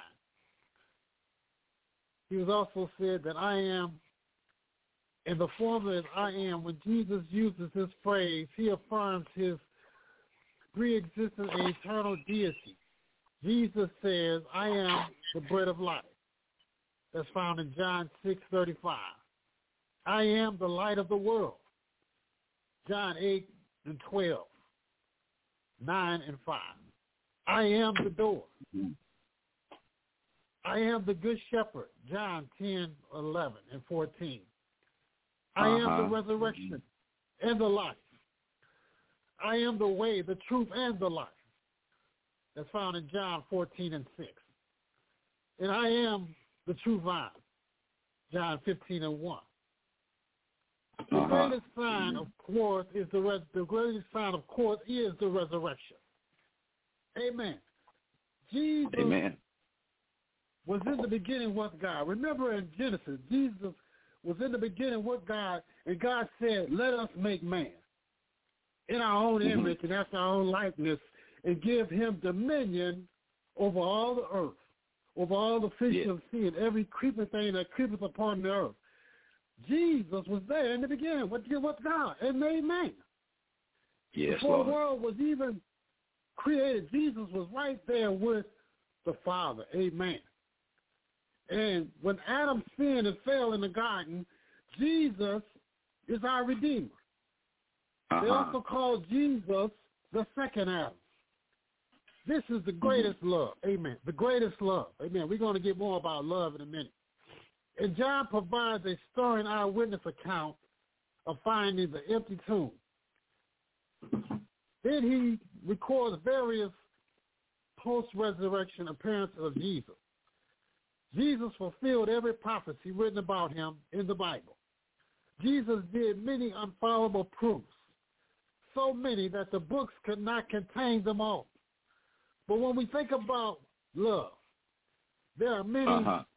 He was also said that I am, and the formula is I am. When Jesus uses this phrase, he affirms his pre-existent and eternal deity. Jesus says, I am the bread of life. That's found in John 6:35. I am the light of the world. John 8:12, 9 and 5. I am the door. I am the good shepherd. John 10:11 and 14. I am the resurrection and the life. I am the way, the truth, and the life. That's found in John 14 and 6. And I am the true vine. John 15 and 1. The greatest sign, of course, is the greatest sign, of course, is the resurrection. Amen. Jesus was in the beginning with God. Remember in Genesis, Jesus was in the beginning with God, and God said, let us make man in our own image and after our own likeness, and give him dominion over all the earth, over all the fish of the sea, and every creeping thing that creepeth upon the earth. Jesus was there in the beginning with God and made man. Yes, before the world was even created, Jesus was right there with the Father. Amen. And when Adam sinned and fell in the garden, Jesus is our Redeemer. They also call Jesus the second Adam. This is the greatest love. Amen. The greatest love. Amen. We're going to get more about love in a minute. And John provides a stirring eyewitness account of finding the empty tomb. Then he records various post-resurrection appearances of Jesus. Jesus fulfilled every prophecy written about him in the Bible. Jesus did many unfollowable proofs, so many that the books could not contain them all. But when we think about love, there are many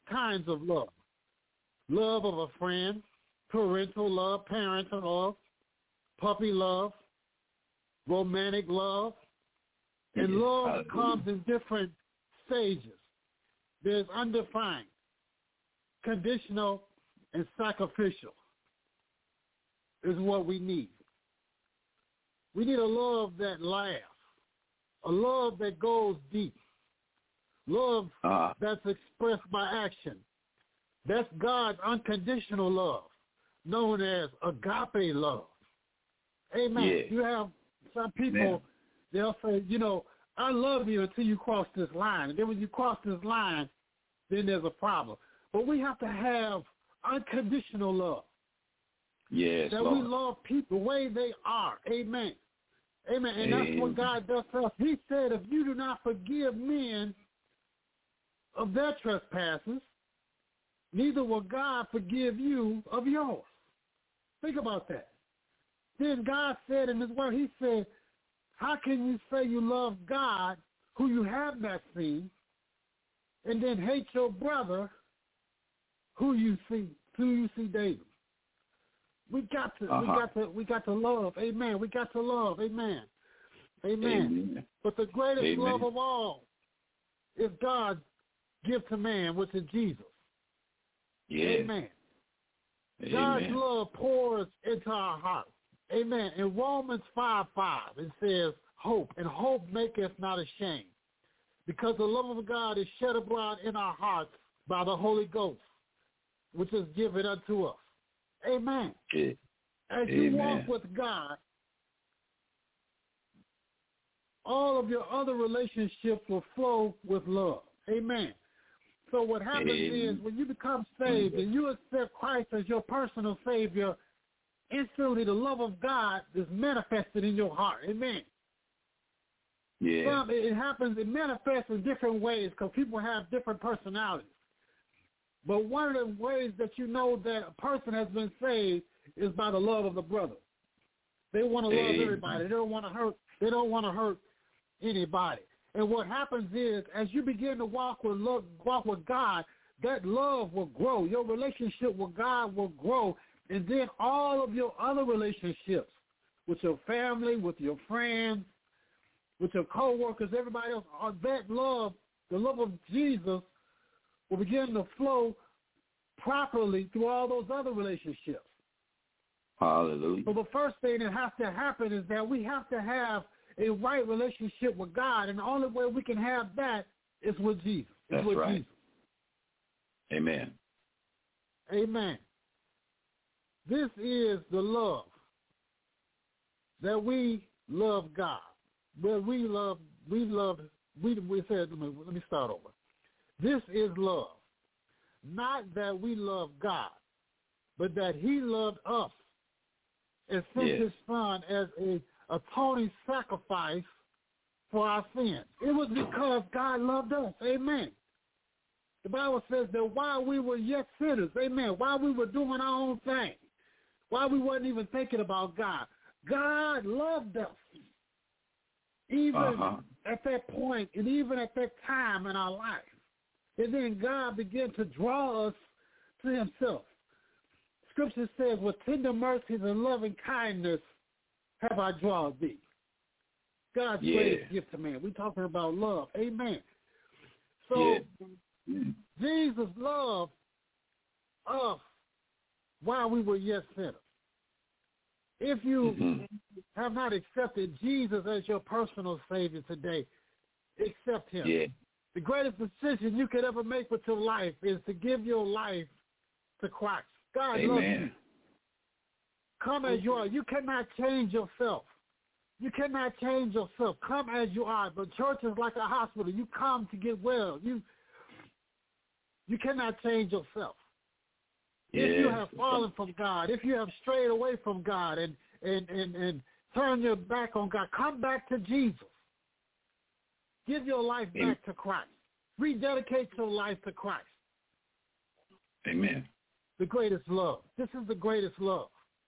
kinds of love. Love of a friend, parental love, parental love, puppy love, romantic love, and love comes in different stages. There's undefined, conditional, and sacrificial is what we need. We need a love that lasts, a love that goes deep, love that's expressed by action. That's God's unconditional love, known as agape love. Amen. Yeah. You have some people, they'll say, I love you until you cross this line. And then when you cross this line, then there's a problem. But we have to have unconditional love. Yes, that Lord. We love people the way they are. Amen. Amen. And that's what God does for us. He said, if you do not forgive men of their trespasses, neither will God forgive you of yours. Think about that. Then God said in his word, he said, how can you say you love God who you have not seen and then hate your brother who you see daily? We got to love. Amen. We got to love. Amen. Amen. But the greatest love of all is God's gift to man, which is Jesus. Yeah. Amen. God's love pours into our hearts. Amen. In Romans 5:5, it says, hope, and hope maketh not ashamed, because the love of God is shed abroad in our hearts by the Holy Ghost, which is given unto us. Amen. Yeah. As you walk with God, all of your other relationships will flow with love. Amen. So what happens is when you become saved and you accept Christ as your personal Savior, instantly the love of God is manifested in your heart. Amen. Yeah. It happens, it manifests in different ways because people have different personalities. But one of the ways that you know that a person has been saved is by the love of the brother. They want to love everybody. They don't want to hurt. They don't want to hurt anybody. And what happens is, as you begin to walk with God, that love will grow. Your relationship with God will grow, and then all of your other relationships with your family, with your friends, with your coworkers, everybody else, that love, the love of Jesus, will begin to flow properly through all those other relationships. Hallelujah. So the first thing that has to happen is that we have to have a right relationship with God, and the only way we can have that is with Jesus. That's with right. Jesus. Amen. Amen. This is the love that we love God. Where we said, let me start over. This is love. Not that we love God, but that he loved us and sent his son as a atoning sacrifice for our sins. It was because God loved us. Amen. The Bible says that while we were yet sinners, amen, while we were doing our own thing, while we wasn't even thinking about God, God loved us. Even at that point and even at that time in our life. And then God began to draw us to himself. Scripture says, with tender mercies and loving kindness have I drawn thee. God's greatest gift to man. We're talking about love. Amen. So Jesus loved us while we were yet sinners. If you have not accepted Jesus as your personal Savior today, accept him. Yeah. The greatest decision you could ever make with your life is to give your life to Christ. God loves you. Come as you are. You cannot change yourself. You cannot change yourself. Come as you are. But church is like a hospital. You come to get well. You cannot change yourself. If you have fallen from God, if you have strayed away from God and turn your back on God, come back to Jesus. Give your life back to Christ. Rededicate your life to Christ. Amen. The greatest love. This is the greatest love.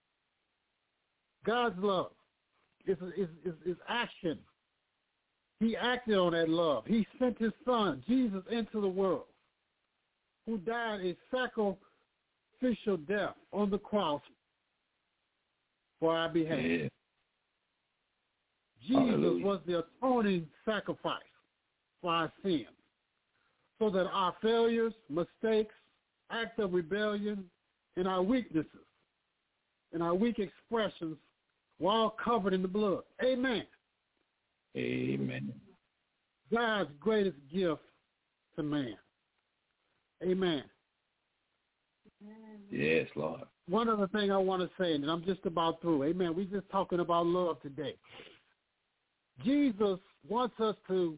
God's love is action. He acted on that love. He sent his son, Jesus, into the world who died a sacrificial death on the cross for our behalf. Yeah. Jesus was the atoning sacrifice for our sins, so that our failures, mistakes, acts of rebellion, and our weaknesses and our weak expressions were all covered in the blood. Amen. Amen. God's greatest gift to man. Amen. Yes, Lord. One other thing I want to say, and I'm just about through. Amen. We're just talking about love today. Jesus wants us to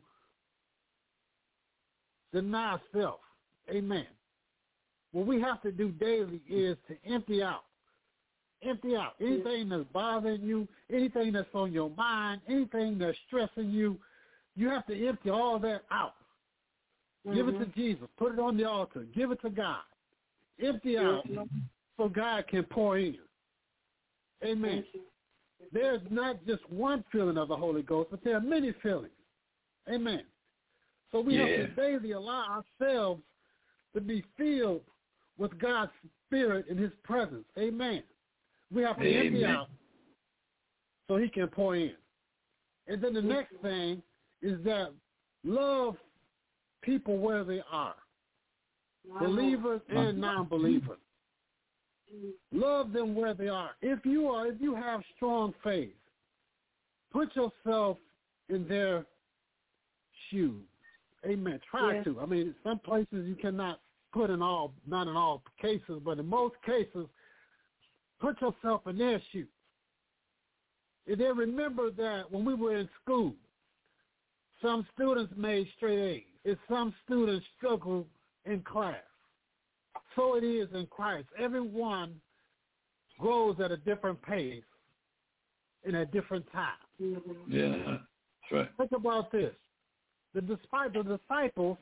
deny self. Amen. What we have to do daily is to empty out. Empty out anything that's bothering you, anything that's on your mind, anything that's stressing you. You have to empty all that out. Give it to Jesus. Put it on the altar. Give it to God. Empty out so God can pour in. Amen. There's not just one feeling of the Holy Ghost, but there are many feelings. Amen. So we have to daily allow ourselves to be filled with God's Spirit and His presence. Amen. We have to empty out so He can pour in. And then the next thing is that love people where they are, believers and non-believers. Love them where they are. If you have strong faith, put yourself in their shoes. Amen. Try to. I mean, some places you cannot put in all, not in all cases, but in most cases, put yourself in their shoes. And then remember that when we were in school, some students made straight A's, and some students struggled in class. So it is in Christ. Everyone grows at a different pace and at different times. Yeah, that's right. Think about this. The disciples,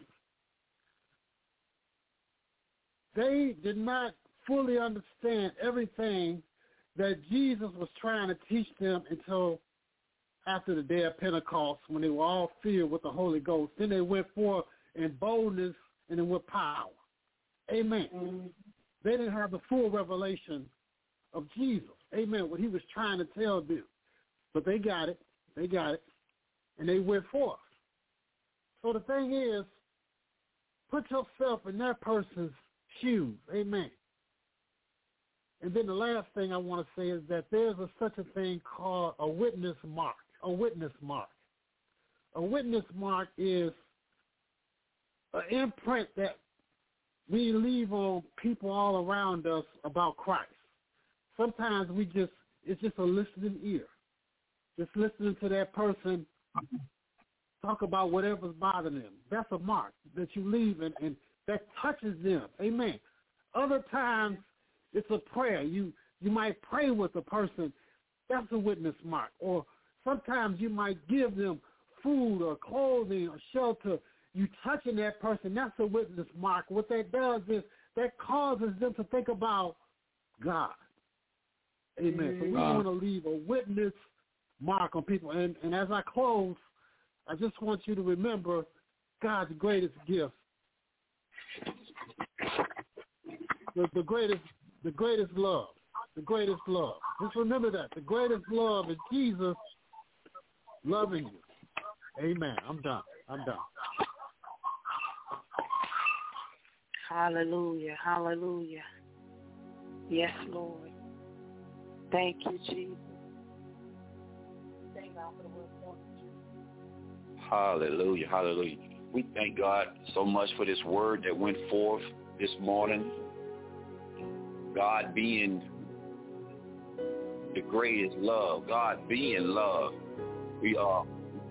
they did not fully understand everything that Jesus was trying to teach them until after the day of Pentecost, when they were all filled with the Holy Ghost. Then they went forth in boldness and then with power. Amen. They didn't have the full revelation of Jesus. Amen. What He was trying to tell them. But they got it. They got it. And they went forth. So the thing is, put yourself in that person's shoes. Amen. And then the last thing I want to say is that there's such a thing called a witness mark. A witness mark. A witness mark is an imprint that we leave on people all around us about Christ. Sometimes it's just a listening ear. Just listening to that person talk about whatever's bothering them. That's a mark that you leave and that touches them. Amen. Other times it's a prayer. You might pray with a person. That's a witness mark. Or sometimes you might give them food or clothing or shelter. You touching that person, that's a witness mark. What that does is that causes them to think about God. Amen. So we want to leave a witness mark on people. And as I close, I just want you to remember God's greatest gift. The greatest love. The greatest love. Just remember that. The greatest love is Jesus loving you. Amen. I'm done. Hallelujah. Hallelujah. Yes, Lord. Thank you, Jesus. Thank God for the word. Hallelujah. Hallelujah. We thank God so much for this word that went forth this morning. God being the greatest love. God being love. We are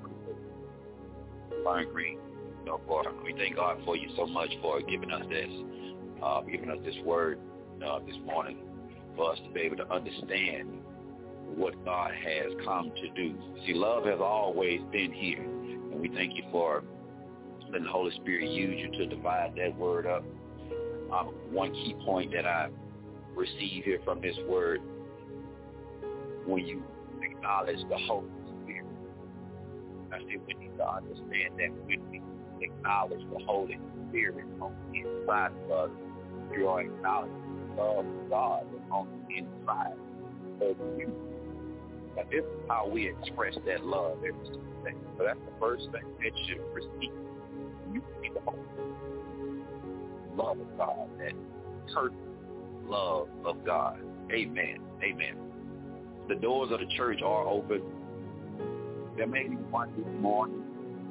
Fine Green. We thank God for you so much for giving us this word this morning for us to be able to understand what God has come to do. See, love has always been here, and we thank you for letting the Holy Spirit use you to divide that word up. One key point that I receive here from this word, when you acknowledge the Holy Spirit, I think we need to understand that when we acknowledge the Holy Spirit on the inside of us. You are acknowledging the love of God on the inside of you. Now, this is how we express that love every single day. So that's the first thing that should receive. You see the Holy love of God, that perfect love of God. Amen. Amen. The doors of the church are open. There may be one this morning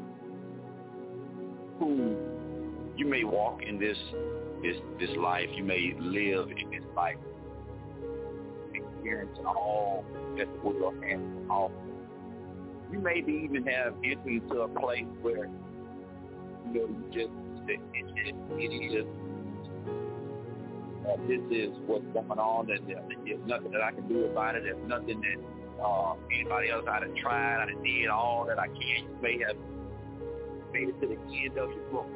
who you may walk in this life. You may live in this life, experiencing all that the world has to offer. You maybe even have entered into a place where this is what's going on, and there's nothing that I can do about it. There's nothing that anybody else I done tried, I done did all that I can. You may have made it to the end of your book.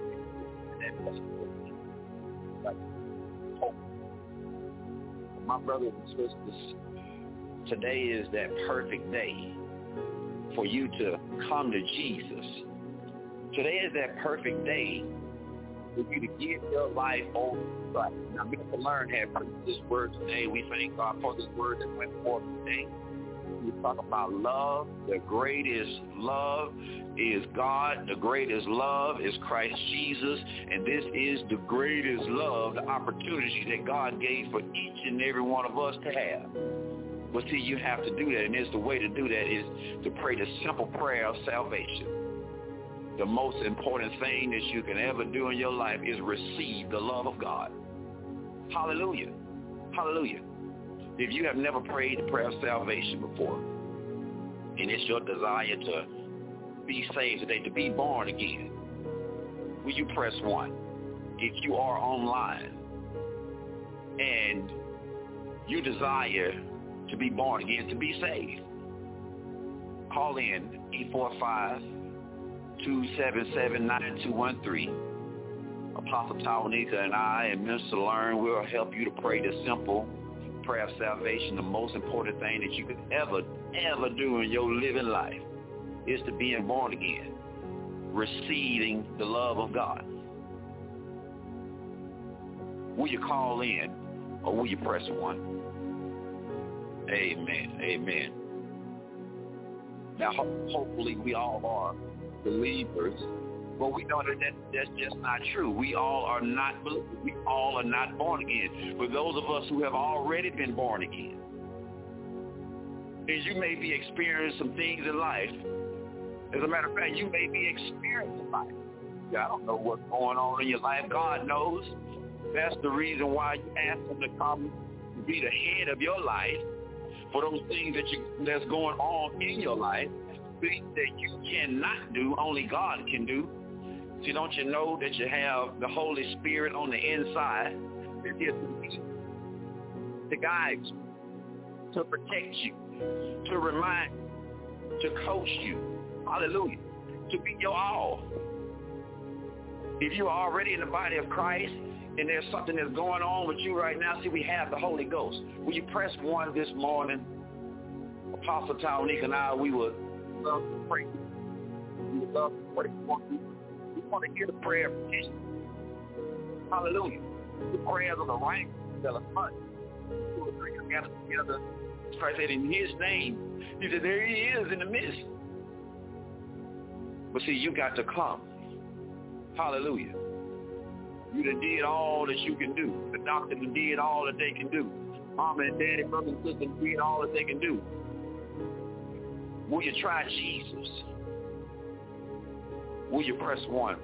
My brothers and sisters, today is that perfect day for you to come to Jesus. Today is that perfect day for you to give your life over to Christ. Now, Mr. Learn had preached this word today. We thank God for this word that went forth today. We talk about love. The greatest love is God. The greatest love is Christ Jesus. And this is the greatest love, the opportunity that God gave for each and every one of us to have. But see, you have to do that, and the way to do that is to pray the simple prayer of salvation. The most important thing that you can ever do in your life is receive the love of God. Hallelujah. Hallelujah. If you have never prayed the prayer of salvation before, and it's your desire to be saved today, to be born again, will you press 1? If you are online and you desire to be born again, to be saved, call in 845-277-9213. Apostle Tawanika and I and Minister Learn will help you to pray the simple prayer of salvation. The most important thing that you could ever do in your living life is to be born again, receiving the love of God. Will you call in or will you press 1? Amen. Amen. Now, hopefully we all are believers, but we know that that's just not true. We all are not believers. We all are not born again. For those of us who have already been born again, and you may be experiencing some things in life. As a matter of fact, you may be experiencing life. I don't know what's going on in your life. God knows. That's the reason why you ask him to come to be the head of your life for those things that's going on in your life, things that you cannot do, only God can do. See, don't you know that you have the Holy Spirit on the inside that is to guide you, to protect you, to remind you, to coach you, hallelujah, to be your all. If you're already in the body of Christ and there's something that's going on with you right now, see, we have the Holy Ghost. Will you press 1 this morning? Apostle Tawanika and I, we would love to pray. We would love to pray for you. We want to hear the prayer of petition. Hallelujah. The prayers of the righteous that are much. 2 or 3 are gathered together. Christ said, in his name, he said, there he is in the midst. But see, you got to come. Hallelujah. You done did all that you can do. The doctor done did all that they can do. Mama and daddy, brother and sister did all that they can do. Will you try Jesus? Will you press 1?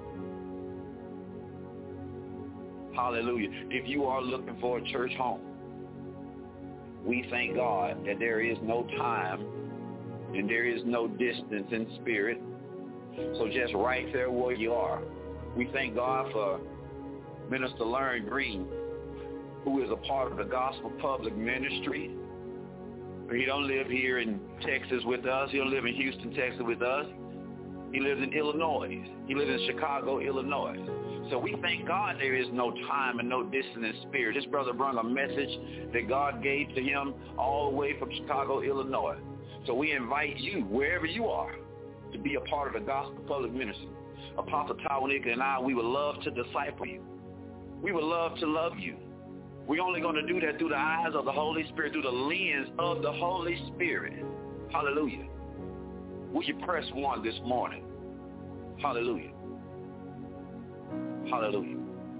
Hallelujah. If you are looking for a church home, we thank God that there is no time and there is no distance in spirit. So just right there where you are, we thank God for Minister Learn Green, who is a part of the Gospel Public Ministry. He don't live here in Texas with us. He don't live in Houston, Texas with us. He lives in Illinois. He lives in Chicago, Illinois. So we thank God there is no time and no distance in spirit. This brother brought a message that God gave to him all the way from Chicago, Illinois. So we invite you, wherever you are, to be a part of the Gospel Public Ministry. Apostle Tawanika and I, we would love to disciple you. We would love to love you. We're only going to do that through the eyes of the Holy Spirit, through the lens of the Holy Spirit. Hallelujah. Will you press 1 this morning? Hallelujah. Hallelujah.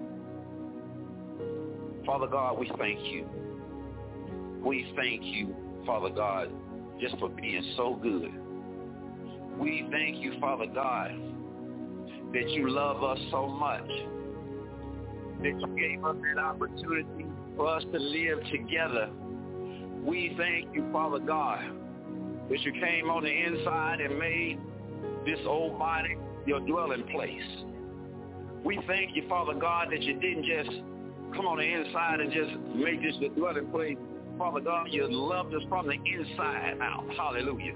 Father God, we thank you. We thank you, Father God, just for being so good. We thank you, Father God, that you love us so much, that you gave us that opportunity for us to live together. We thank you, Father God, that you came on the inside and made this old body your dwelling place. We thank you, Father God, that you didn't just come on the inside and just make this the dwelling place. Father God, you loved us from the inside out. Hallelujah.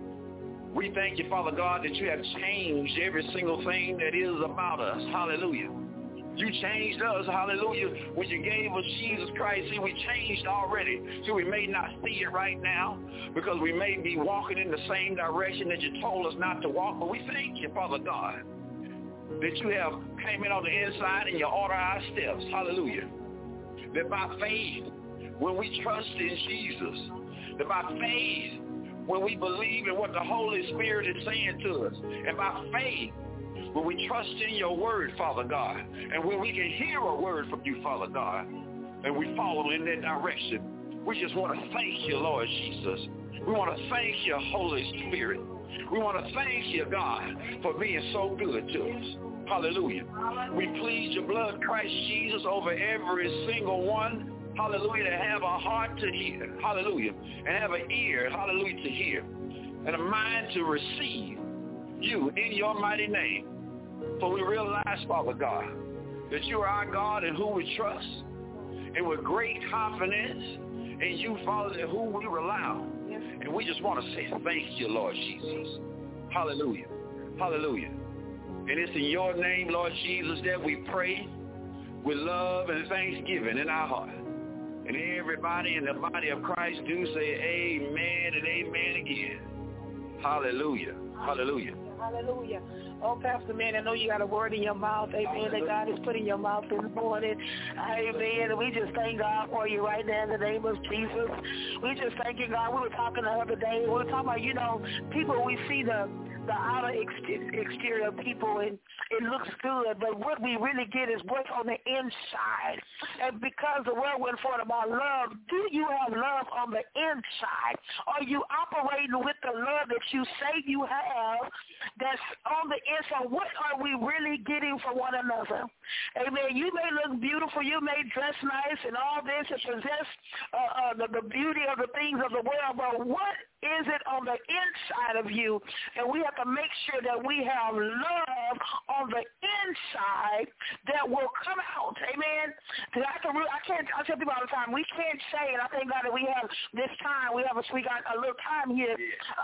We thank you, Father God, that you have changed every single thing that is about us. Hallelujah. You changed us, hallelujah, when you gave us Jesus Christ. See, we changed already. So we may not see it right now because we may be walking in the same direction that you told us not to walk. But we thank you, Father God, that you have came in on the inside and you order our steps. Hallelujah. That by faith, when we trust in Jesus, that by faith, when we believe in what the Holy Spirit is saying to us, and by faith, when we trust in your word, Father God, and when we can hear a word from you, Father God, and we follow in that direction, we just want to thank you, Lord Jesus. We want to thank you, Holy Spirit. We want to thank you, God, for being so good to us. Hallelujah. We plead your blood, Christ Jesus, over every single one. Hallelujah, to have a heart to hear. Hallelujah. And have an ear, hallelujah, to hear. And a mind to receive you in your mighty name. For we realize, Father God, that you are our God in whom we trust. And with great confidence in you, Father, in whom we rely on. And we just want to say thank you, Lord Jesus. Hallelujah. Hallelujah. And it's in your name, Lord Jesus, that we pray with love and thanksgiving in our heart. And everybody in the body of Christ do say amen and amen again. Hallelujah. Hallelujah. Hallelujah. Oh, Pastor Man, I know you got a word in your mouth, amen, that God has put in your mouth this morning. Amen. And we just thank God for you right now in the name of Jesus. We just thank you, God. We were talking the other day. We were talking about, people, we see the outer exterior of people, and it looks good, but what we really get is what's on the inside. And because the word went forth about love, do you have love on the inside? Are you operating with the love that you say you have that's on the inside? What are we really getting from one another? Amen. You may look beautiful, you may dress nice and all this and possess the beauty of the things of the world, but what is it on the inside of you? And we have to make sure that we have love on the inside that will come out. Amen. I tell people all the time, we can't say, and I thank God that we have this time, we got a little time here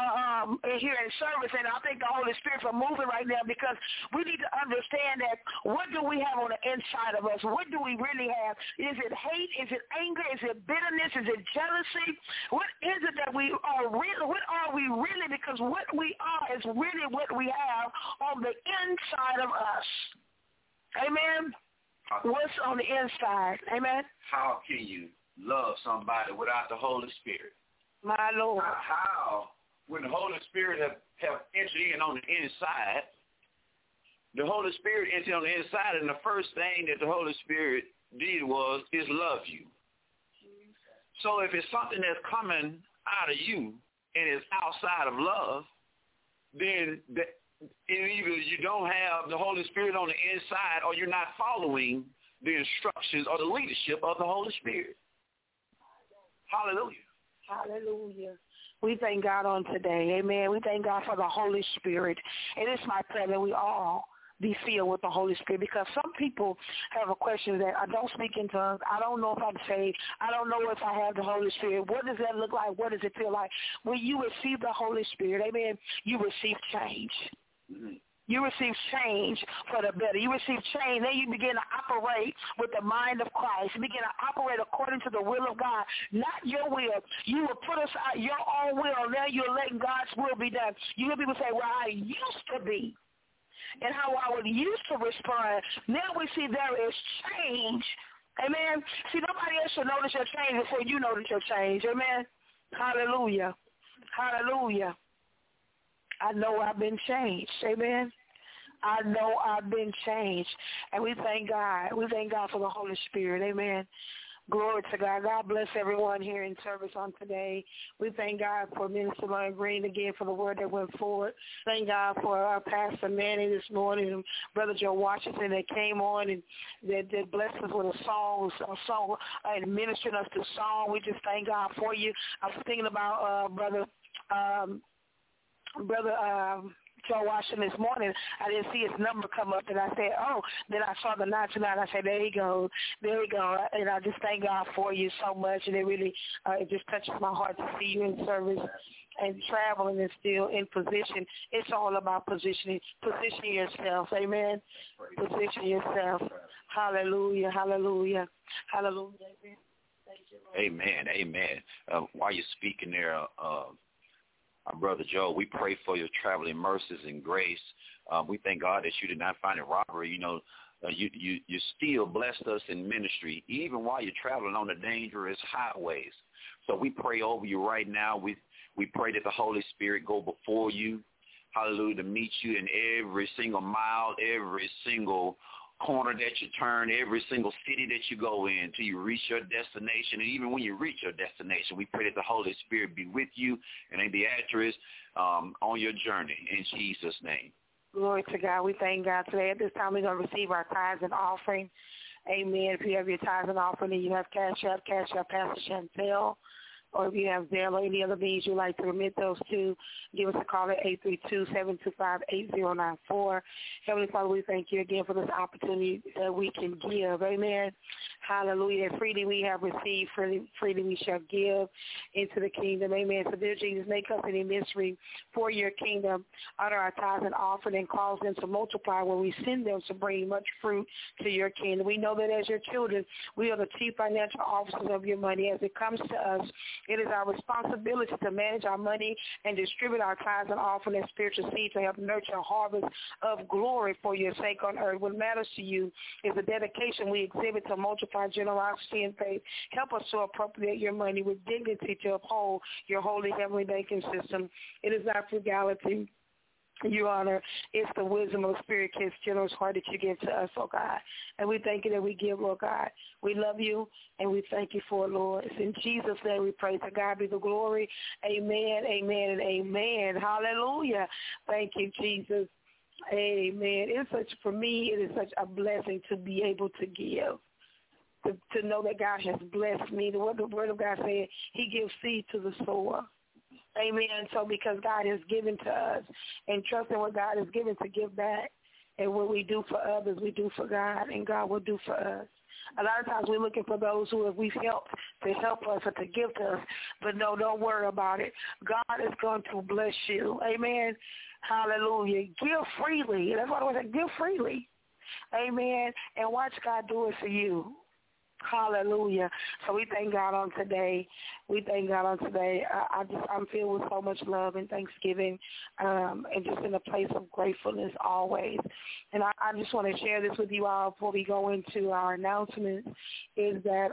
in service, and I thank the Holy Spirit for moving right now, because we need to understand that what do we have on the inside of us? What do we really have? Is it hate? Is it anger? Is it bitterness? Is it jealousy? What is it that we are really? What are we really? Because what we are is really what we have on the inside of us. Amen. What's on the inside? Amen. How can you love somebody without the Holy Spirit? My Lord. How, when the Holy Spirit have entered in on the inside, the Holy Spirit entered on the inside, and the first thing that the Holy Spirit did is love you. So if it's something that's coming out of you and it's outside of love, then either you don't have the Holy Spirit on the inside, or you're not following the instructions or the leadership of the Holy Spirit. Hallelujah. Hallelujah. We thank God on today. Amen. We thank God for the Holy Spirit. And it's my prayer that we all be filled with the Holy Spirit, because some people have a question that I don't speak in tongues. I don't know if I'm saved. I don't know if I have the Holy Spirit. What does that look like? What does it feel like? When you receive the Holy Spirit, amen, you receive change. Mm-hmm. You receive change for the better. You receive change. Then you begin to operate with the mind of Christ. You begin to operate according to the will of God, not your will. You will put aside your own will. Now you're letting God's will be done. You hear people say, well, I used to be. and how I would used to respond. Now we see there is change. Amen. See, nobody else should notice your change before you notice your change. Amen. Hallelujah. Hallelujah. I know I've been changed. Amen. I know I've been changed. And we thank God. We thank God for the Holy Spirit. Amen. Glory to God. God bless everyone here in service on today. We thank God for Minister Lauren Green again for the word that went forward. Thank God for our Pastor Manny this morning and Brother Joe Washington that came on and that blessed us with a song and ministering us to song. We just thank God for you. I was thinking about Brother Joe Washington this morning. I didn't see his number come up, and I said, oh, then I saw the 929. I said, there you go. And I just thank God for you so much, and it really it just touches my heart to see you in service and traveling and still in position. It's all about positioning. Position yourself. Amen. Position yourself. Hallelujah. Hallelujah. Hallelujah. Amen. Thank you, Lord. Amen. Amen. While you're speaking there, our Brother Joe, we pray for your traveling mercies and grace. We thank God that you did not find it robbery. You know, you still blessed us in ministry, even while you're traveling on the dangerous highways. So we pray over you right now. We pray that the Holy Spirit go before you, hallelujah, to meet you in every single mile, every single corner that you turn, every single city that you go in till you reach your destination. And even when you reach your destination, we pray that the Holy Spirit be with you and be actress on your journey in Jesus' name. Glory to God. We thank God today. At this time, we're going to receive our tithes and offering. Amen. If you have your tithes and offering and you have Cash App, Pastor Chantel. Or if you have Zelle or any other means you'd like to remit those to, give us a call at 832-725-8094. Heavenly Father, we thank you again for this opportunity that we can give. Amen. Hallelujah. Freely we have received, freely we shall give into the kingdom. Amen. So, dear Jesus, make us any mystery for your kingdom. Honor our tithes and offering and cause them to multiply when we send them to bring much fruit to your kingdom. We know that as your children, we are the chief financial officers of your money. As it comes to us, it is our responsibility to manage our money and distribute our tithes and offering and spiritual seed to help nurture a harvest of glory for your sake on earth. What matters to you is the dedication we exhibit to multiply generosity and faith. Help us to appropriate your money with dignity to uphold your holy heavenly banking system. It is not frugality, your honor. It's the wisdom of the Spirit, Kids, generous heart that you give to us, oh God. And we thank you that we give, Lord God. We love you, and we thank you for it, Lord. It's in Jesus' name we pray. To God be the glory. Amen, amen, and amen. Hallelujah. Thank you, Jesus. Amen. For me, it is such a blessing to be able to give. To know that God has blessed me. The word of God said he gives seed to the sower. Amen. So because God has given to us and trusting what God has given to give back, and what we do for others, we do for God, and God will do for us. A lot of times we're looking for those who we've helped to help us or to give to us, but no, don't worry about it. God is going to bless you. Amen. Hallelujah. Give freely. That's what I want to say. Give freely. Amen. And watch God do it for you. Hallelujah. So we thank God on today. We thank God on today. I'm filled with so much love and thanksgiving and just in a place of gratefulness always. And I just want to share this with you all before we go into our announcements, is that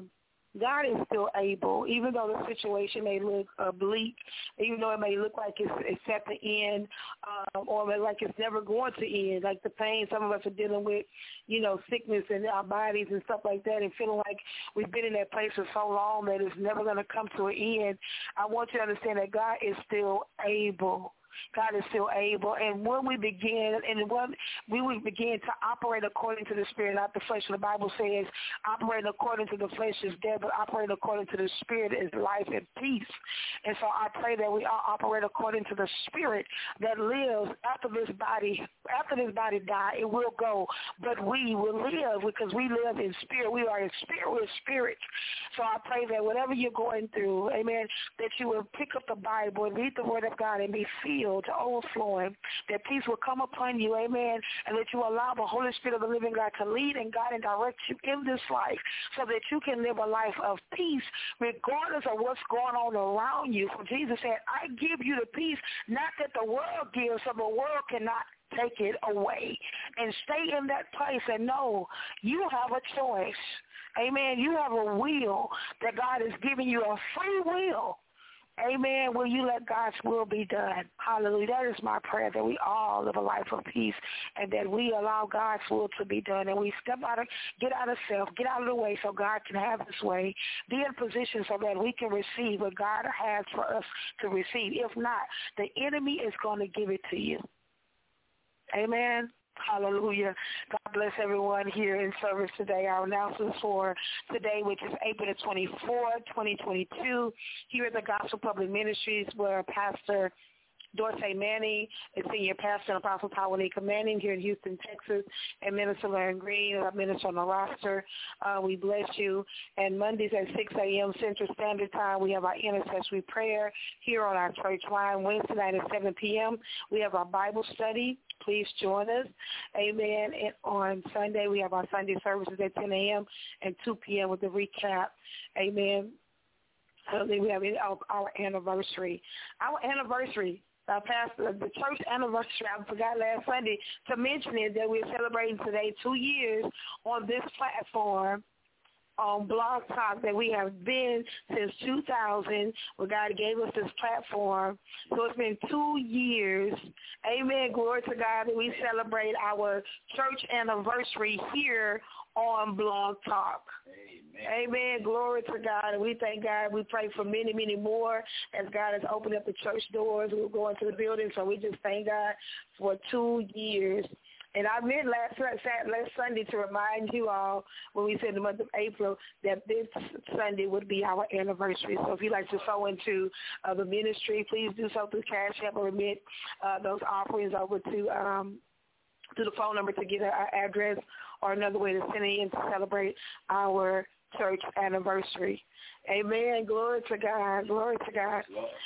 God is still able, even though the situation may look bleak, even though it may look like it's at the end, or like it's never going to end, like the pain some of us are dealing with, sickness in our bodies and stuff like that, and feeling like we've been in that place for so long that it's never going to come to an end. I want you to understand that God is still able. God is still able. And when we begin, we will begin to operate according to the Spirit, not the flesh. The Bible says operating according to the flesh is death, but operating according to the Spirit is life and peace. And so I pray that we all operate according to the Spirit that lives after this body die, it will go, but we will live because we live in spirit. We are in spirit. We're spirit. So I pray that whatever you're going through, amen, that you will pick up the Bible and read the Word of God and be filled to overflowing, that peace will come upon you, amen, and that you allow the Holy Spirit of the living God to lead and guide and direct you in this life so that you can live a life of peace regardless of what's going on around you. For Jesus said, I give you the peace, not that the world gives, so the world cannot take it away. And stay in that place and know you have a choice. Amen. You have a will that God is giving you, a free will. Amen. Will you let God's will be done? Hallelujah. That is my prayer, that we all live a life of peace and that we allow God's will to be done. And we get out of self, get out of the way so God can have his way. Be in position so that we can receive what God has for us to receive. If not, the enemy is going to give it to you. Amen. Hallelujah. God bless everyone here in service today. Our announcements for today, which is April the 24th, 2022, here at the Gospel Public Ministries, where Pastor Dorsey Manning, a senior pastor and Apostle Tawanika Manning here in Houston, Texas, and Minister Lauren Green, our minister on the roster. We bless you. And Mondays at 6 a.m. Central Standard Time, we have our intercessory prayer here on our church line. Wednesday night at 7 p.m., we have our Bible study. Please join us. Amen. And on Sunday, we have our Sunday services at 10 a.m. and 2 p.m. with the recap. Amen. Then we have our anniversary. Our anniversary. Pastor, the church anniversary, I forgot last Sunday to mention it, that we're celebrating today 2 years on this platform, on Blog Talk, that we have been since 2000, where God gave us this platform. So it's been 2 years. Amen. Glory to God that we celebrate our church anniversary here on Blog Talk. Amen. Amen. Glory to God. And we thank God. We pray for many, many more as God has opened up the church doors. We're going to the building. So we just thank God for 2 years. And I meant last Sunday to remind you all, when we said the month of April, that this Sunday would be our anniversary. So if you'd like to sow into the ministry, please do so through Cash App or remit those offerings over to the phone number to get our address, or another way to send it in to celebrate our church anniversary. Amen. Glory to God. Glory to God.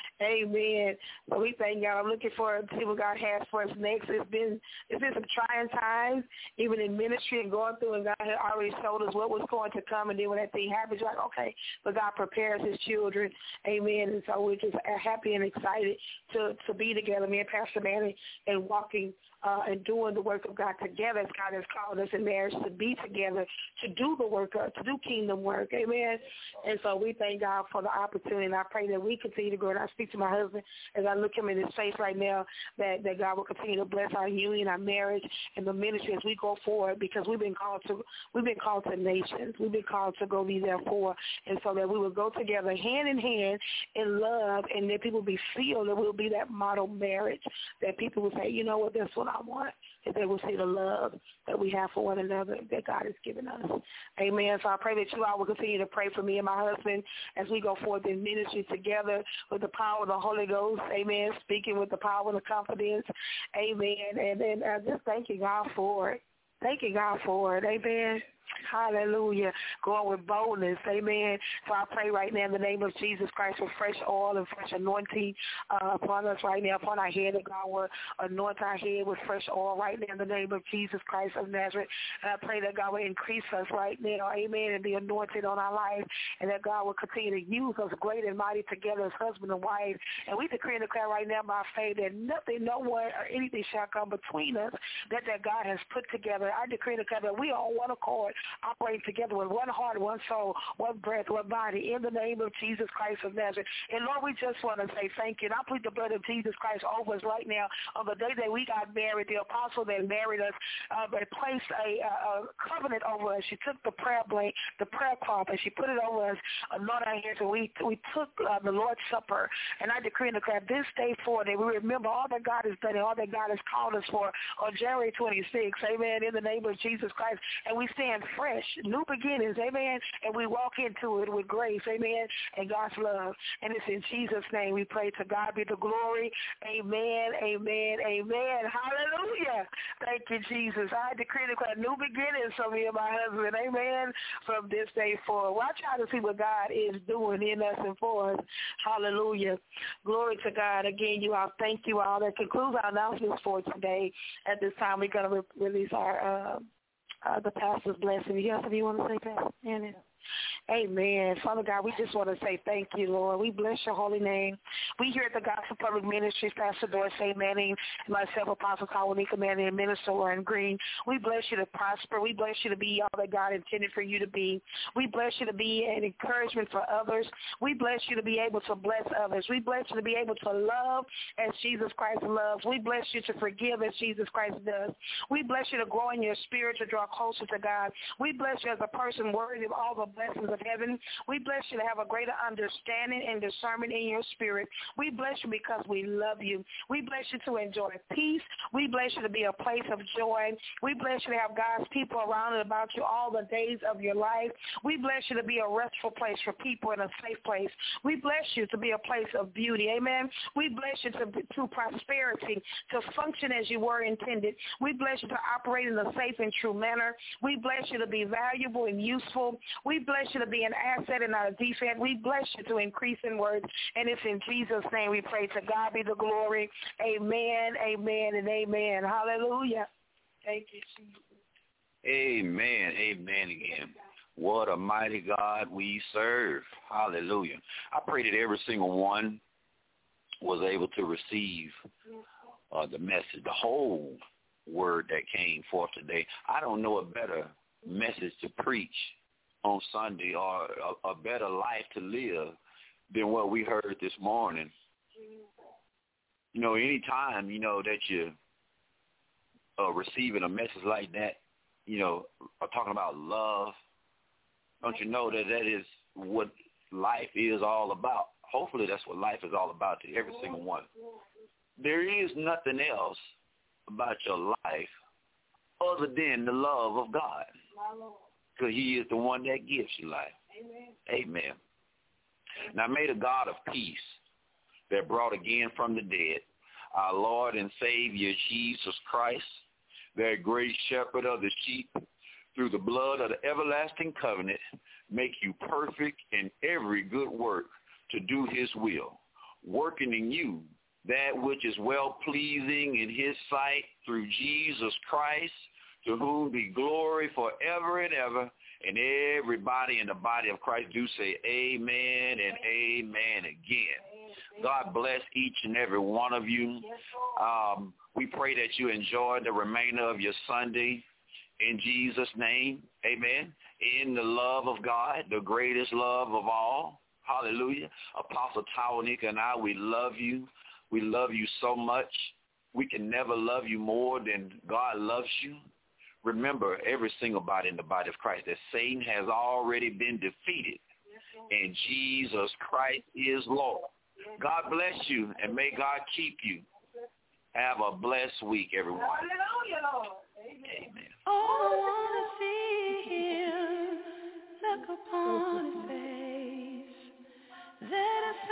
Amen. So we thank God. I'm looking forward to see what God has for us next. It's been some trying times, even in ministry and going through, and God had already showed us what was going to come. And then when that thing happens, you're like, okay, but God prepares his children. Amen. And so we're just happy and excited to be together, me and Pastor Manny, and walking and doing the work of God together, as God has called us in marriage to be together, to do the work, to do kingdom work. Amen. And so we thank God for the opportunity, and I pray that we continue to grow. And I speak to my husband as I look him in his face right now, that God will continue to bless our union, our marriage, and the ministry as we go forward, because we've been called to nations. We've been called to go be therefore, and so that we will go together hand in hand in love, and that people will be sealed, that we'll be that model marriage, that people will say, you know what, that's what I want, that they will see the love that we have for one another that God has given us. Amen. So I pray that you all will continue to pray for me and my husband as we go forth in ministry together with the power of the Holy Ghost. Amen. Speaking with the power and the confidence. Amen. And then just thanking God for it. Thanking God for it. Amen. Hallelujah. Going with boldness. Amen. So I pray right now in the name of Jesus Christ for fresh oil and fresh anointing upon us right now, upon our head, that God will anoint our head with fresh oil right now in the name of Jesus Christ of Nazareth. And I pray that God will increase us right now. Amen. And be anointed on our life, and that God will continue to use us great and mighty together as husband and wife. And we decree and declare right now by faith that nothing, no one, or anything shall come between us that God has put together. I decree and declare that we are on one accord, operating together with one heart, one soul, one breath, one body, in the name of Jesus Christ of Nazareth. And Lord, we just want to say thank you. And I plead the blood of Jesus Christ over us right now. On the day that we got married, the apostle that married us placed a covenant over us. She took the prayer blank, the prayer cloth, and she put it over us, anointed our hands, and we took the Lord's Supper. And I decree and declare this day forward that we remember all that God has done and all that God has called us for on January 26th. Amen. In the name of Jesus Christ. And we stand fresh, new beginnings, amen, and we walk into it with grace, amen, and God's love. And it's in Jesus' name we pray. To God be the glory. Amen, amen, amen. Hallelujah. Thank you, Jesus. I decree and declare new beginnings for me and my husband, amen, from this day forward. Watch out to see what God is doing in us and for us. Hallelujah. Glory to God. Again, you all, thank you all. That concludes our announcements for today. At this time, we're going to release our the pastor's blessing. You have something you want to say, Pastor? Amen. Father God, we just want to say thank you, Lord. We bless your holy name. We here at the Gospel Public Ministries, Pastor Dorsey Manning, myself, Apostle Tawanika Manning, and Minister Lauren Green. We bless you to prosper. We bless you to be all that God intended for you to be. We bless you to be an encouragement for others. We bless you to be able to bless others. We bless you to be able to love as Jesus Christ loves. We bless you to forgive as Jesus Christ does. We bless you to grow in your spirit, to draw closer to God. We bless you as a person worthy of all the blessings of heaven. We bless you to have a greater understanding and discernment in your spirit. We bless you because we love you. We bless you to enjoy peace. We bless you to be a place of joy. We bless you to have God's people around and about you all the days of your life. We bless you to be a restful place for people and a safe place. We bless you to be a place of beauty. Amen. We bless you to prosperity, to function as you were intended. We bless you to operate in a safe and true manner. We bless you to be valuable and useful. We bless you to be an asset and not a defect. We bless you to increase in words. And it's in Jesus' name we pray. To God be the glory. Amen, amen, and amen. Hallelujah. Thank you, Jesus. Amen, amen again. What a mighty God we serve. Hallelujah. I pray that every single one was able to receive the message, the whole word that came forth today. I don't know a better message to preach on Sunday or a better life to live than what we heard this morning. You know, anytime, you know, that you're receiving a message like that, you know, talking about love, don't you know that that is what life is all about? Hopefully that's what life is all about to every single one. There is nothing else about your life other than the love of God. Because he is the one that gives you life. Amen. Amen. Now may the God of peace that brought again from the dead our Lord and Savior Jesus Christ, that great shepherd of the sheep, through the blood of the everlasting covenant, make you perfect in every good work to do his will, working in you that which is well-pleasing in his sight through Jesus Christ, to whom be glory forever and ever. And everybody in the body of Christ do say amen and amen again. God bless each and every one of you. We pray that you enjoy the remainder of your Sunday in Jesus' name. Amen. In the love of God, the greatest love of all. Hallelujah. Apostle Tawanika and I, we love you. We love you so much. We can never love you more than God loves you. Remember, every single body in the body of Christ, that Satan has already been defeated, and Jesus Christ is Lord. God bless you, and may God keep you. Have a blessed week, everyone. Hallelujah, Lord. Amen. Oh, I want to see him look upon his face. Let us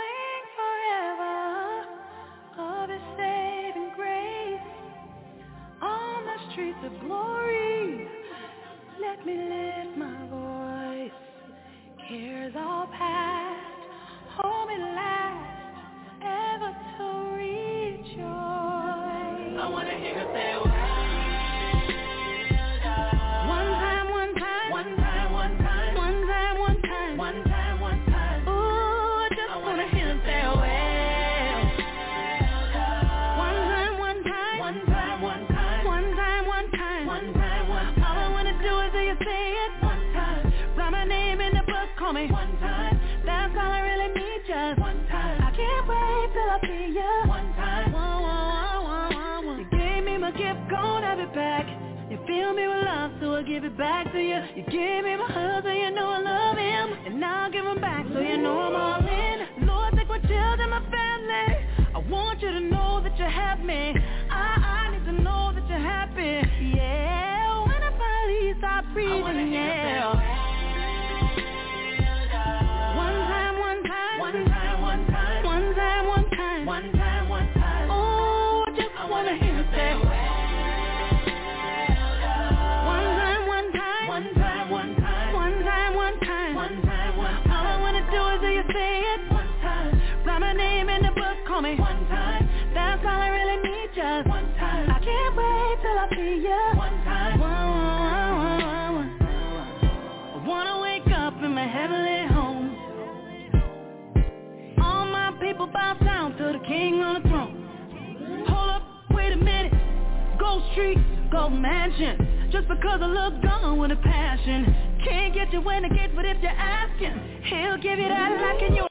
sing forever of his saving grace. On the streets of glory, let me lift my voice. Cares all past, hold me last, ever to rejoice. I want to hear you say, well done. One time, one time. One time, one time. One time, one time. One time, one time. Ooh, I just want to hear you say, well done. One time, one time. One time, one time. One time, one time. One time, one time. All I want to do is hear you say it one time. Write my name in the book, call me one time. That's all I really need, just one time. I can't wait till I see you one time. You gave me my gift, gon' have it back. You fill me with love, so I give it back to you. You gave me my husband, you know I love him, and now I give him back, so you know I'm all in. Lord, take my children, my family. I want you to know that you have me. I need to know that you're happy. Yeah, when I finally stop breathing, yeah. One time, one time. One time, one time. One time, one time. One time, one time. Oh, I just wanna hear you say, one time, one time. One time, one time. One time, one time. One time, one time. All I wanna do is hear you say it one time. Write my name in the book, call me one time. That's all I really need, just one time. I can't wait till I see you one time. I wanna wake up in my bow down to the king on the throne. Hold up, wait a minute. Gold Street, Gold Mansion. Just because I look gone with a passion. Can't get you when it gets, but if you're asking, he'll give you that like in your